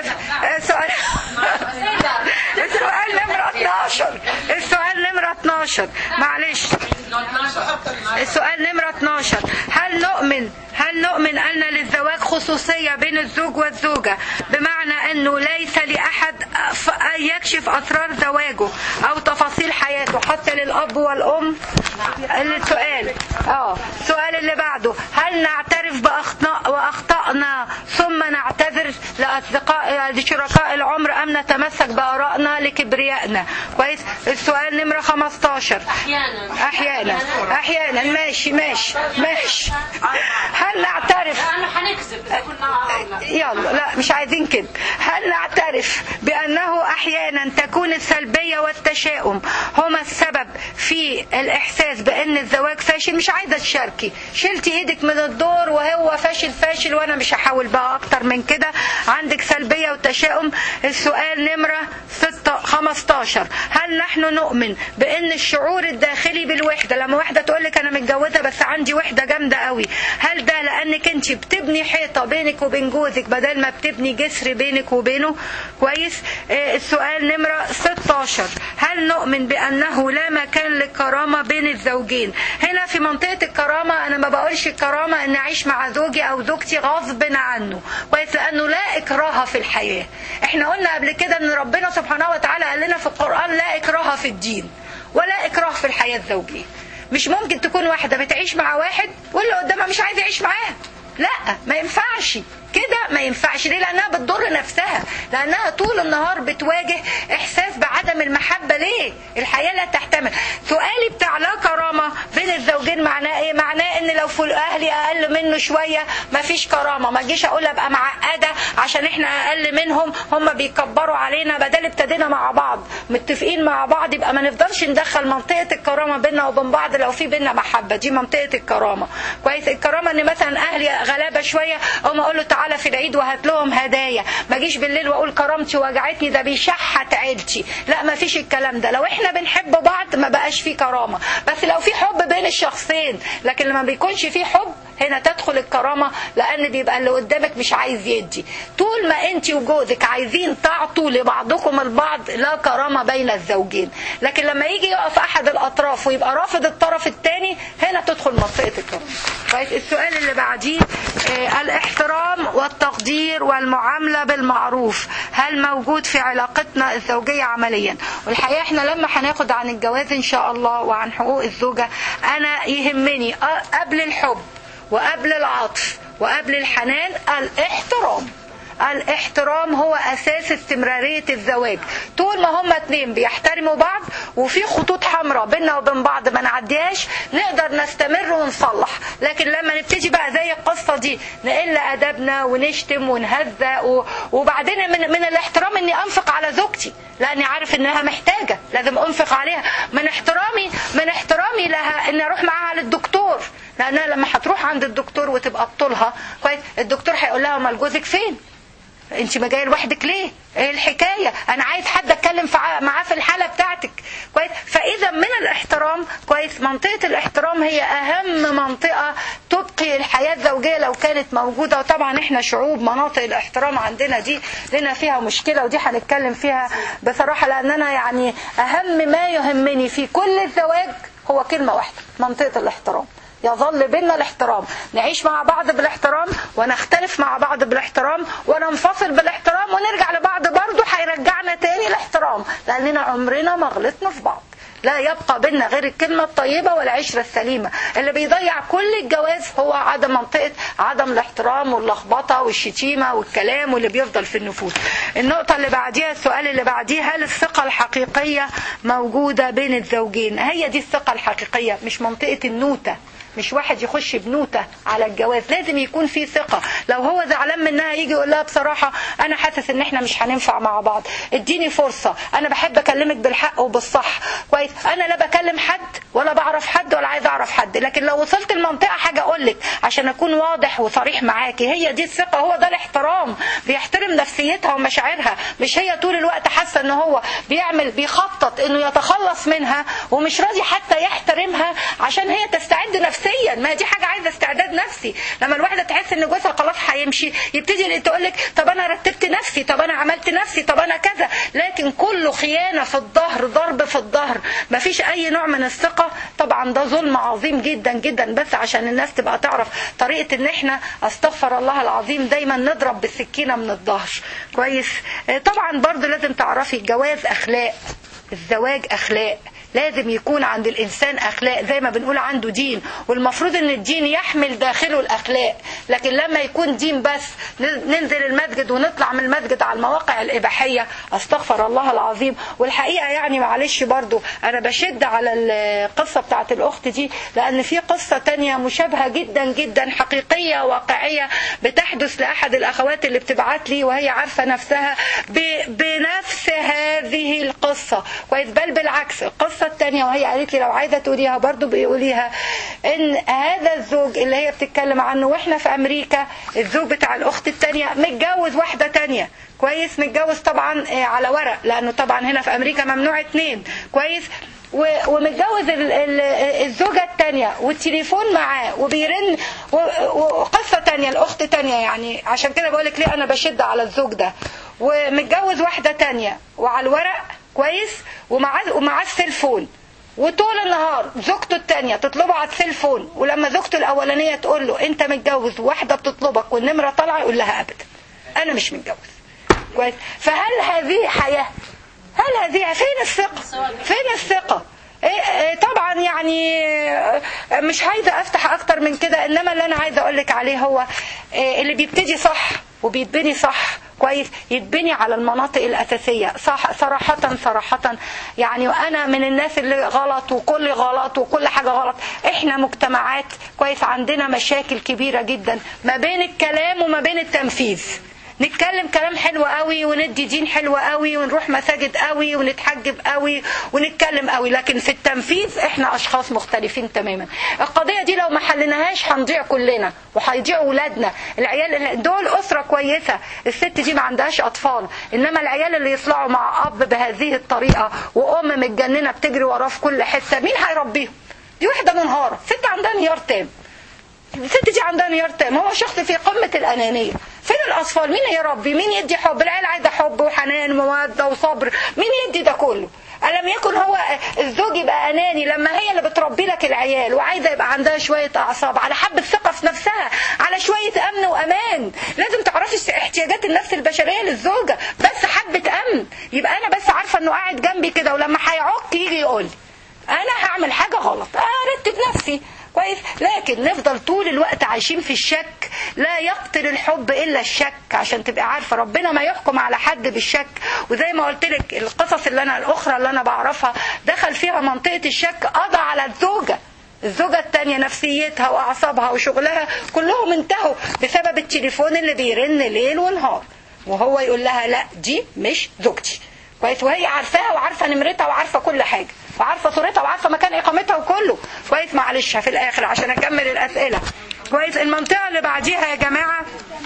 السؤال نمرة 12. السؤال نمرة 12 معلش. السؤال نمرة 12، هل نؤمن أن للزواج خصوصية بين الزوج والزوجة، بمعنى أنه ليس لأحد أن يكشف أسرار زواجه أو تفاصيل حياته حتى للأب والأم؟ السؤال اللي بعده، هل نعترف وأخطأنا ثم نعتذر لشركاء العمر أم نتمسك بآرائنا لكبريائنا؟ كويس. السؤال نمرة 15، أحيانا ماشي. هل نعترف يلا لا مش عايزين كده. هل نعترف بأنه أحيانا تكون السلبية والتشاؤم هما السبب في الإحساس بأن الزواج فاشل؟ مش عايزة تشاركي، شلتي ايدك من الدور وهو فاشل وأنا مش هحاول بقى أكتر من كده، عندك سلبية وتشاؤم. السؤال نمرة 15، هل نحن نؤمن بأن الشعور الداخلي بالوحدة، لما واحدة تقولك أنا متجوزة بس عندي وحدة جامدة قوي، هل ده لأنك انت بتبني حيطة بينك وبين جوزك بدل ما بتبني جسر بينك وبينه؟ كويس. السؤال نمرة 16، هل نؤمن بأنه لا مكان للكرامة بين الزوجين؟ هنا في منطقة الكرامة أنا ما بقولش الكرامة أن أعيش مع زوجي أو زوجتي غصب عنه، كويس، لأنه لا إكراه في الحياة. احنا قلنا قبل كده أن ربنا سبحانه وتعالى قال لنا في القرآن لا إكراه في الدين ولا إكراه في الحياة الزوجية. مش ممكن تكون واحدة بتعيش مع واحد واللي قدامها مش عايز يعيش معاها، لا ما ينفعش كده، ما ينفعش. ليه؟ لأنها بتضر نفسها، لأنها طول النهار بتواجه إحساس بعدم المحبة. ليه؟ الحياة لا تحتمل. سؤالي بتاع لا كرامة بين الزوجين معناه إيه؟ معناه إن لو في أهلي أقل منه شوية ما فيش كرامة، ما أجيش أقول أبقى معقدة عشان إحنا أقل منهم، هم بيكبروا علينا، بدل ابتدينا مع بعض متفقين مع بعض يبقى ما نفضلش ندخل منطقة الكرامة بيننا وبين بعض لو في بيننا محبة. دي منطقة الكرامة. كويس. الكرامة إن مثلا أهلي غلابة شوية أو ما أقول له تعالى في العيد وهات لهم هدايا، ما اجيش بالليل واقول كرامتي وجعتني ده بيشحت عيلتي، لا ما فيش الكلام ده. لو احنا بنحب بعض ما بقاش في كرامة، بس لو في حب بين الشخصين. لكن لما بيكونش في حب هنا تدخل الكرامة، لأن بيبقى اللي قدامك مش عايز يدي. طول ما انت وجوزك عايزين تعطوا لبعضكم البعض لا كرامة بين الزوجين. لكن لما يجي يقف أحد الأطراف ويبقى رافض الطرف الثاني، هنا تدخل منطقة الكرامة. طيب السؤال اللي بعديه، الاحترام والتقدير والمعاملة بالمعروف هل موجود في علاقتنا الزوجية عمليا؟ والحقيقة احنا لما هناخد عن الجواز إن شاء الله وعن حقوق الزوجة، أنا يهمني قبل الحب وقبل العطف وقبل الحنان الاحترام. الاحترام هو أساس استمرارية الزواج. طول ما هما اتنين بيحترموا بعض وفي خطوط حمراء بيننا وبين بعض ما نعديهاش، نقدر نستمر ونصلح. لكن لما نبتدي بقى زي القصة دي نقل أدبنا ونشتم ونهزق وبعدين من الاحترام اني انفق على زوجتي لاني عارف انها محتاجة لازم انفق عليها. من احترامي لها اني اروح معاها للدكتور، لانها لما هتروح عند الدكتور وتبقى بطولها كويس، الدكتور هيقول لها امال جوزك فين؟ انت ما جايه لوحدك ليه؟ ايه الحكايه؟ انا عايز حد اتكلم معاه في الحاله بتاعتك. كويس. منطقة الاحترام هي اهم منطقة تبقي الحياة الزوجية لو كانت موجودة. وطبعا احنا شعوب مناطق الاحترام عندنا دي لنا فيها مشكلة، ودي هنتكلم فيها بصراحة، لان انا يعني اهم ما يهمني في كل الزواج هو كلمة واحدة: منطقة الاحترام. يظل بيننا الاحترام، نعيش مع بعض بالاحترام ونختلف مع بعض بالاحترام وننفصل بالاحترام ونرجع لبعض برضه هيرجعنا تاني الاحترام، لأننا عمرنا ما غلطنا في بعض. لا يبقى بيننا غير الكلمة الطيبة والعشرة السليمة. اللي بيضيع كل الجواز هو عدم الاحترام واللخبطة والشتيمة والكلام واللي بيفضل في النفوس. النقطة اللي بعديها، السؤال اللي بعديه: هل الثقة الحقيقية موجودة بين الزوجين؟ هي دي الثقة الحقيقية، مش منطقة النوتة. مش واحد يخش بنوتة على الجواز، لازم يكون في ثقة. لو هو زعلان منها يجي يقول لها بصراحة أنا حاسس إن إحنا مش هننفع مع بعض، اديني فرصة، أنا بحب أكلمك بالحق وبالصح، كويس. أنا لا بكلم حد ولا بعرف حد ولا عايز أعرف حد، لكن لو وصلت المنطقة حاجة أقولك عشان أكون واضح وصريح معاكي. هي دي الثقة، هو ده الاحترام. بيحترم نفسيتها ومشاعرها، مش هي طول الوقت حاسة إن هو بيخطط إنه يتخلص منها ومش راضي حتى يحترمها عشان هي تستعد نفسيا. ما دي حاجة عايزة استعداد نفسي. لما الواحدة تحس ان جوزها خلاص هيمشي يبتدي تقولك طب انا رتبت نفسي، طب انا عملت نفسي، طب انا كذا، لكن كله خيانة في الظهر، ضرب في الظهر، مفيش اي نوع من الثقة. طبعا ده ظلم عظيم جدا جدا. بس عشان الناس تبقى تعرف طريقة ان احنا استغفر الله العظيم دايما نضرب بالسكينة من الظهر، كويس. طبعا برضو لازم تعرفي الجواز اخلاق، الزواج اخلاق، لازم يكون عند الإنسان أخلاق، زي ما بنقول عنده دين، والمفروض أن الدين يحمل داخله الأخلاق. لكن لما يكون دين بس ننزل المسجد ونطلع من المسجد على المواقع الإباحية، أستغفر الله العظيم. والحقيقة يعني معلش برضو أنا بشد على القصة بتاعت الأخت دي، لأن في قصة تانية مشابهة جدا جدا، حقيقية واقعية، بتحدث لأحد الأخوات اللي بتبعت لي وهي عارفة نفسها بنفس هذه القصة، كويس. بل بالعكس، القصة الثانية وهي قالت لي لو عايزة تقوليها برضو بيقوليها، ان هذا الزوج اللي هي بتتكلم عنه واحنا في امريكا، الزوج بتاع الاخت الثانية متجوز واحدة تانية، كويس. متجوز طبعا على ورق، لانه طبعا هنا في امريكا ممنوع 2، كويس. ومتجوز الزوجة التانية والتليفون معاه وبيرن، وقصة تانية الأخت تانية. يعني عشان كده بقولك ليه أنا بشد على الزوج ده. ومتجوز واحدة تانية وعلى الورق، كويس، ومعاه السيلفون، وطول النهار زوجته التانية تطلبه على السيلفون، ولما زوجته الأولانية تقول له أنت متجوز واحدة بتطلبك والنمرة طالعة، يقول لها أبدا أنا مش متجوز، كويس. فهل هذه حياة؟ هل هذه فين الثقة؟ فين الثقة؟ طبعا يعني مش عايزة أفتح أكتر من كده، إنما اللي أنا عايزة أقولك عليه هو اللي بيبتدي صح وبيتبني صح، كويس، يتبني على المناطق الأساسية صح. صراحة يعني وأنا من الناس اللي غلط وكل حاجة غلط. إحنا مجتمعات، كويس، عندنا مشاكل كبيرة جدا ما بين الكلام وما بين التنفيذ. نتكلم كلام حلو قوي وندي دين حلو قوي ونروح مساجد قوي ونتحجب قوي ونتكلم قوي، لكن في التنفيذ احنا اشخاص مختلفين تماما. القضية دي لو ما حلناهاش هنضيع كلنا وهيضيع ولادنا. العيال دول أسرة كويسة، الست دي ما عندهاش أطفال، إنما العيال اللي يطلعوا مع أب بهذه الطريقة وأم متجننة بتجري وراه في كل حتة، مين هيربيهم؟ دي واحدة منهارة، ست عندها انهيار تام. الست دي عندها انهيار تام، هو شخص في قمة الأنانية. فين الأطفال؟ مين يربي؟ مين يدي حب؟ العيال عايزة حب وحنان ومودة وصبر، مين يدي ده كله؟ ألم يكن هو الزوج يبقى أناني لما هي اللي بتربي لك العيال وعايزة يبقى عندها شوية أعصاب، على حبة ثقة في نفسها، على شوية أمن وأمان. لازم تعرفي احتياجات النفس البشرية للزوجة، بس حبة أمن، يبقى أنا بس عارفة إنه قاعد جنبي كده، ولما هيعق يجي يقول أنا هعمل حاجة غلط، أرتب نفسي، كويس. لكن نفضل طول الوقت عايشين في الشك. لا يقتل الحب إلا الشك، عشان تبقى عارفة ربنا ما يحكم على حد بالشك. وزي ما قلت لك القصص الأخرى اللي أنا بعرفها دخل فيها منطقة الشك، قضى على الزوجة التانية، نفسيتها وأعصابها وشغلها كلهم انتهوا بسبب التليفون اللي بيرن ليل ونهار، وهو يقول لها لا دي مش زوجتي، كويس، وهي عارفاها وعارفة نمرتها وعارفة كل حاجة وعارفة صورتها وعارفة مكان إقامتها وكله، كويس. معلش في الآخر عشان أكمل الأسئلة، كويس. المنطقة اللي بعديها يا جماعة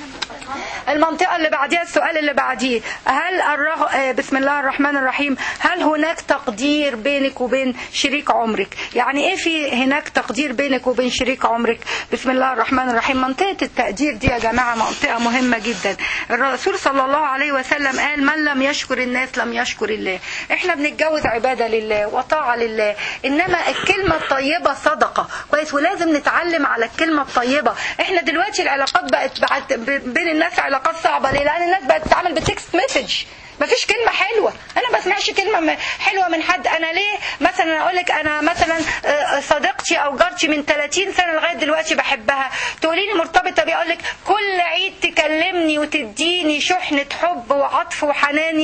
المنطقة اللي بعديها السؤال اللي بعديه، هل بسم الله الرحمن الرحيم، هل هناك تقدير بينك وبين شريك عمرك؟ يعني ايه في هناك تقدير بينك وبين شريك عمرك؟ بسم الله الرحمن الرحيم. منطقة التقدير دي يا جماعة منطقة مهمة جدا. الرسول صلى الله عليه وسلم قال من لم يشكر الناس لم يشكر الله. احنا بنتجوز عبادة لله وطاعة لله، انما الكلمة الطيبة صدقة، كويس، ولازم نتعلم على الكلمة الطيبة. احنا دلوقتي العلاقات بقت بين الناس علاقات صعبة. ليه؟ لان الناس بقت تتعامل بتكست مسج، مفيش كلمة حلوة. انا ما بسمعش كلمة حلوة من حد. انا ليه مثلا اقول لك انا مثلا صديقتي او جارتي من 30 سنة لغاية دلوقتي بحبها، تقولي لي مرتبطة بيه، اقول لك كل عيد تكلمني وتديني شحنة حب وعطف وحنان،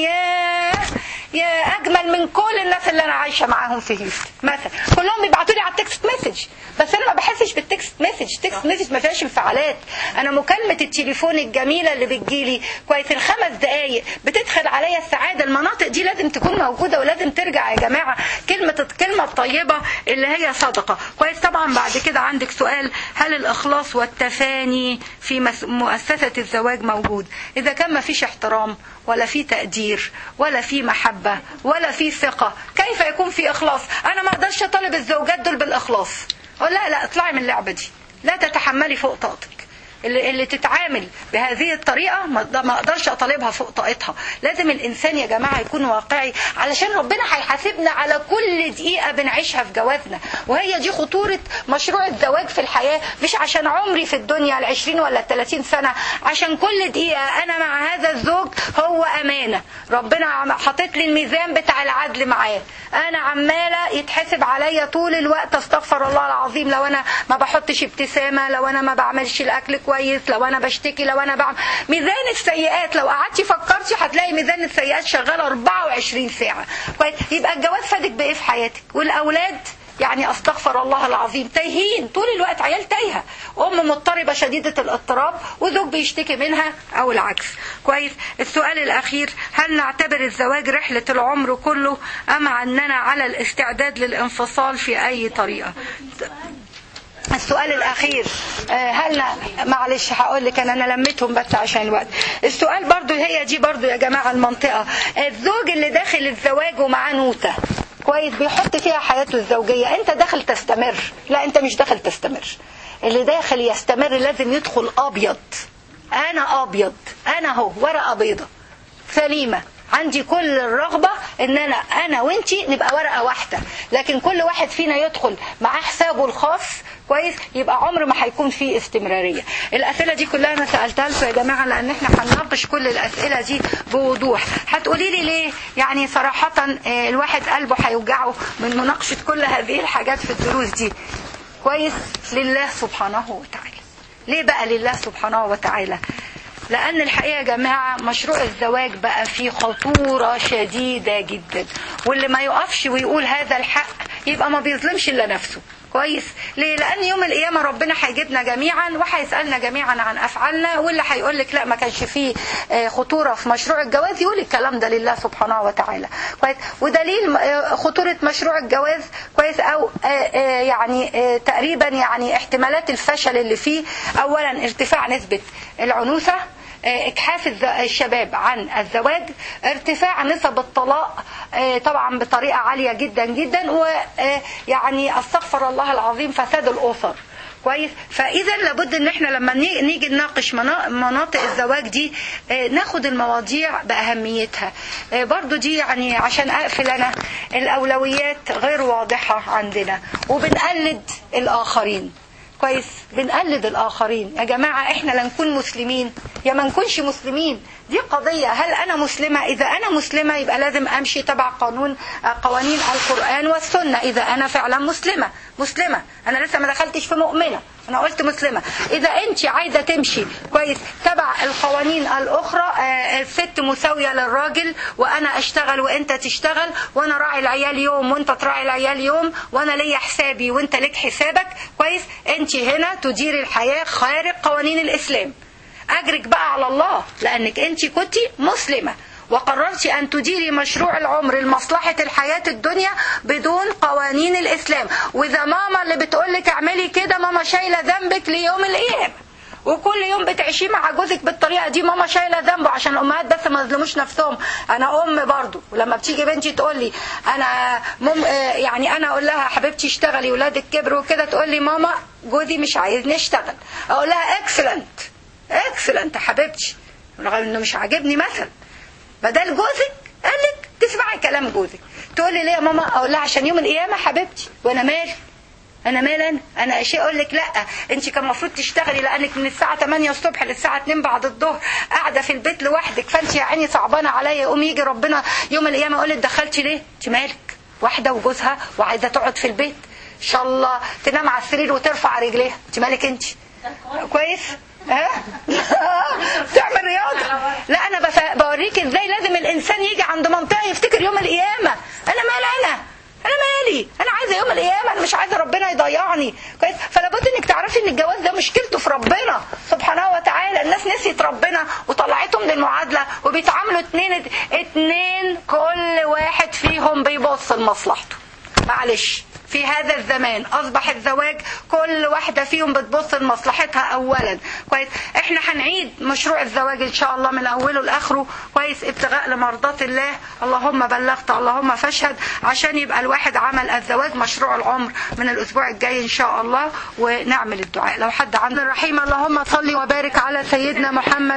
يا اجمل من كل الناس اللي انا عايشة معاهم في هيوستن مثلا، كلهم بيبعتوا لي على التكست مسج. بس انا ما بحسش بالتكست مسج. تكست مسج ما فيهاش انفعالات. انا مكالمة التليفون الجميلة اللي بتجيلي كويس ال5 دقايق بتدخل عليا السعادة. المناطق دي لازم تكون موجودة ولازم ترجع يا جماعة. الكلمة الطيبة اللي هي صدقة، كويس. طبعا بعد كده عندك سؤال، هل الإخلاص والتفاني في مؤسسة الزواج موجود؟ إذا كان ما فيش احترام ولا في تقدير ولا في محبة ولا في ثقة، كيف يكون في إخلاص؟ أنا ما أقدرش أطالب الزوجات دول بالإخلاص. أقول لا اطلعي من اللعبة دي، لا تتحملي فوق طاقتك. اللي تتعامل بهذه الطريقة ما اقدرش اطالبها فوق طاقتها. لازم الانسان يا جماعة يكون واقعي، علشان ربنا هيحاسبنا على كل دقيقة بنعيشها في جوازنا. وهي دي خطورة مشروع الزواج في الحياة، مش عشان عمري في الدنيا 20 ولا 30 سنة، عشان كل دقيقة انا مع هذا الزوج هو امانة. ربنا حاطط لي الميزان بتاع العدل معاه، انا عمالة يتحسب عليا طول الوقت. استغفر الله العظيم لو انا ما بحطش ابتسامة، لو انا ما بعملش الاكل كويس، لو انا بشتكي، لو انا بعمل ميزان السيئات. لو قعدتي فكرتي هتلاقي ميزان السيئات شغال 24 ساعة، كويس. يبقى الجواز فادك بايه في حياتك؟ والاولاد يعني استغفر الله العظيم تايهين طول الوقت، عيال تايهه، ام مضطربه شديده الاضطراب وزوج بيشتكي منها او العكس، كويس. السؤال الاخير، هل نعتبر الزواج رحله العمر كله ام اننا على الاستعداد للانفصال في اي طريقه؟ السؤال الأخير، معلش هقول لك أنا لميتهم بس عشان الوقت. السؤال برضو هي دي برضو يا جماعة المنطقة، الزوج اللي داخل الزواج ومعاه نوتة، كويس، بيحط فيها حياته الزوجية. أنت داخل تستمر؟ لا، أنت مش داخل تستمر. اللي داخل يستمر لازم يدخل أبيض. أنا أبيض، أنا هو ورقة بيضة سليمة، عندي كل الرغبة ان انا وانتي نبقى ورقة واحدة، لكن كل واحد فينا يدخل مع حسابه الخاص، كويس. يبقى عمر ما هيكون فيه استمرارية. الاسئلة دي كلها انا سألتها لكم يا جماعة لان احنا هنناقش كل الاسئلة دي بوضوح. هتقولي لي ليه؟ يعني صراحة الواحد قلبه هيوجعه من مناقشة كل هذه الحاجات في الدروس دي، كويس. لله سبحانه وتعالى. ليه بقى لله سبحانه وتعالى؟ لأن الحقيقة يا جماعة مشروع الزواج بقى فيه خطورة شديدة جدا، واللي ما يقفش ويقول هذا الحق يبقى ما بيظلمش إلا نفسه، كويس. ليه؟ لأن يوم القيامة ربنا هيجيبنا جميعا وهيسألنا جميعا عن أفعالنا، واللي هيقول لك لا ما كانش فيه خطورة في مشروع الجواز يقول الكلام ده لله سبحانه وتعالى، كويس. ودليل خطورة مشروع الجواز، كويس، أو يعني تقريبا يعني احتمالات الفشل اللي فيه، أولا ارتفاع نسبة العنوسة، اكحاف الشباب عن الزواج، ارتفاع نسب الطلاق طبعا بطريقة عالية جدا جدا، ويعني استغفر الله العظيم فساد الأسر، كويس. فإذا لابد ان احنا لما نيجي نناقش مناطق الزواج دي ناخد المواضيع بأهميتها. برضو دي يعني عشان أقفل أنا، الأولويات غير واضحة عندنا وبنقلد الآخرين، كويس. بنقلد الآخرين يا جماعة. احنا لا نكون مسلمين يا ما نكونش مسلمين، دي قضية. هل أنا مسلمة؟ إذا أنا مسلمة يبقى لازم أمشي تبع قوانين القرآن والسنة. إذا أنا فعلا مسلمة، أنا لسه ما دخلتش في مؤمنة، أنا قلت مسلمة. إذا أنت عايزة تمشي كويس تبع القوانين الأخرى، الست مساوية للراجل، وأنا أشتغل وأنت تشتغل، وأنا راعي العيال يوم وأنت تراعي العيال يوم، وأنا ليا حسابي وأنت ليك حسابك، كويس. أنت هنا تديري الحياة خارج قوانين الإسلام. أجرك بقى على الله، لأنك أنت كنت مسلمة وقررت أن تديري مشروع العمر لمصلحة الحياة الدنيا بدون قوانين الإسلام. وإذا ماما اللي بتقولك اعملي كده، ماما شايلة ذنبك ليوم القيامة، وكل يوم بتعيشيه مع جوزك بالطريقه دي، ماما شايله ذنبه. عشان الامهات بس ما يظلموش نفسهم، انا ام برضو، ولما بتيجي بنتي تقول لي انا يعني انا اقول لها حبيبتي اشتغلي ولادك كبروا وكده، تقول لي ماما جوزي مش عايزني اشتغل، اقول لها اكسلنت حبيبتي، رغم انه مش عاجبني مثلا. بدل جوزك قال لك تسمعي كلام جوزك، تقول لي ليه يا ماما؟ اقول لها عشان يوم القيامه حبيبتي، وانا مالي انا اشياء. اقول لك لا انت كان المفروض تشتغلي، لانك من الساعه 8 الصبح للساعه 2 بعد الظهر قاعده في البيت لوحدك، فانت يا عيني صعبانه عليا. يقوم يجي ربنا يوم القيامه يقول لك دخلتي ليه؟ انت مالك؟ واحده وجوزها وعايزه تقعد في البيت ان شاء الله تنام على السرير وترفع رجليها، انت مالك انت؟ كويس؟ ها؟ تعمل رياضه. لا انا بوريك ازاي لازم الانسان يجي عند منطقه يفتكر يوم القيامه. انا مالي، انا عايزه يوم القيامه، انا مش عايزه ربنا يضيعني. كويس؟ فلابد انك تعرفي ان الجواز ده مشكلته في ربنا سبحانه وتعالى. الناس نسيت ربنا وطلعتهم للمعادله، وبيتعاملوا اتنين كل واحد فيهم بيبص لمصلحته. معلش في هذا الزمان أصبح الزواج كل واحدة فيهم بتبص لمصلحتها أولا. كويس؟ احنا هنعيد مشروع الزواج إن شاء الله من أوله لآخره. كويس؟ ابتغاء لمرضات الله. اللهم بلغت اللهم فاشهد، عشان يبقى الواحد عمل الزواج مشروع العمر من الأسبوع الجاي إن شاء الله. ونعمل الدعاء لو حد عنده. الرحيم اللهم صل وبارك على سيدنا محمد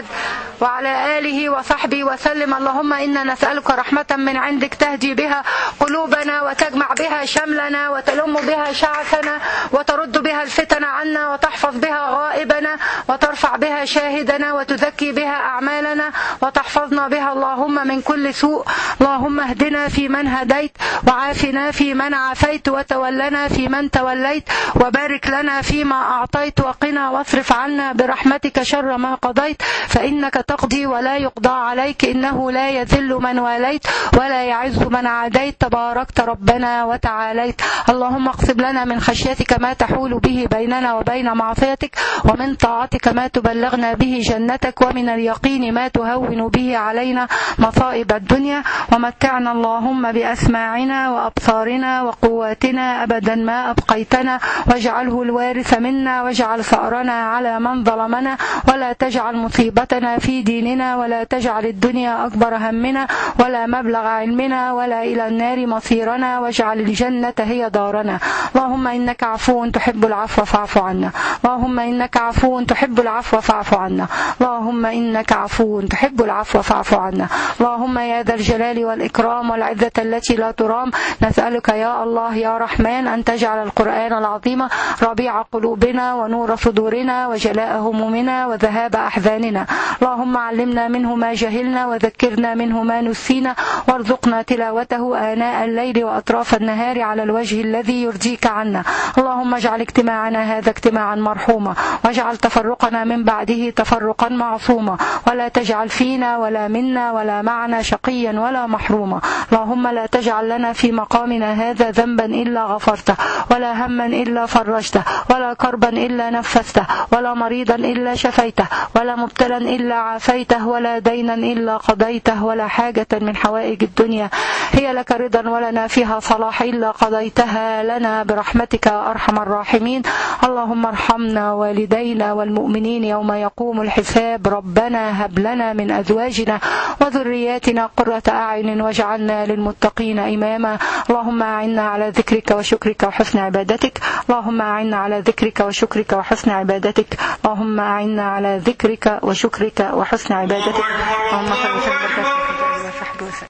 وعلى آله وصحبه وسلم. اللهم إنا نسألك رحمة من عندك تهدي بها قلوبنا وتجمع بها شملنا وتلم بها شعثنا وترد بها الفتن عنا وتحفظ بها غائبنا وترفع بها شاهدنا وتزكي بها أعمالنا وتحفظنا بها اللهم من كل سوء. اللهم اهدنا في من هديت وعافنا في من عافيت وتولنا في من توليت وبارك لنا فيما أعطيت وقنا واصرف عنا برحمتك شر ما قضيت، فإنك تقضي ولا يقضى عليك، إنه لا يذل من واليت ولا يعز من عاديت، تباركت ربنا وتعاليت. اللهم اقسم لنا من خشيتك ما تحول به بيننا وبين معصيتك، ومن طاعتك ما تبلغنا به جنتك، ومن اليقين ما تهون به علينا مصائب الدنيا، ومتعنا اللهم بأسماعنا وأبصارنا وقواتنا أبدا ما أبقيتنا، واجعله الوارث منا، واجعل ثأرنا على من ظلمنا، ولا تجعل مصيبتنا في ديننا، ولا تجعل الدنيا أكبر همنا ولا مبلغ علمنا ولا إلى النار مصيرنا، واجعل الجنة هي دارنا. اللهم إنك عفو تحب العفو فاعف عنا، اللهم إنك عفو تحب العفو فاعف عنا، اللهم إنك عفو تحب العفو فاعف عنا. اللهم يا ذا الجلال والإكرام والعزة التي لا ترام، نسألك يا الله يا رحمن أن تجعل القرآن العظيم ربيع قلوبنا ونور صدورنا وجلاء همومنا وذهاب أحزاننا. اللهم علمنا منه ما جهلنا وذكرنا منه ما نسينا، وارزقنا تلاوته آناء الليل وأطراف النهار على الوجه الذي يرضيك عنا. اللهم اجعل اجتماعنا هذا اجتماعا مرحوما، واجعل تفرقنا من بعده تفرقا معصوما، ولا تجعل فينا ولا منا ولا معنا شقيا ولا محروما. اللهم لا تجعل لنا في مقامنا هذا ذنبا إلا غفرته، ولا هما إلا فرجته، ولا كربا إلا نفسته، ولا مريضا إلا شفيته، ولا مبتلا إلا عافيته، ولا دينا إلا قضيته، ولا حاجة من حوائج الدنيا هي لك رضا ولنا فيها صلاح إلا قضيتها لنا برحمتك يا أرحم الراحمين. اللهم ارحمنا والدينا والمؤمنين يوم يقوم الحساب. ربنا هب لنا من أزواجنا وذرياتنا قرة أعين واجعلنا للمتقين إماما. اللهم أعنا على ذكرك وشكرك وحسن عبادتك، اللهم أعنا على ذكرك وشكرك وحسن عبادتك، اللهم أعنا على ذكرك وشكرك وحسن عبادتك. اللهم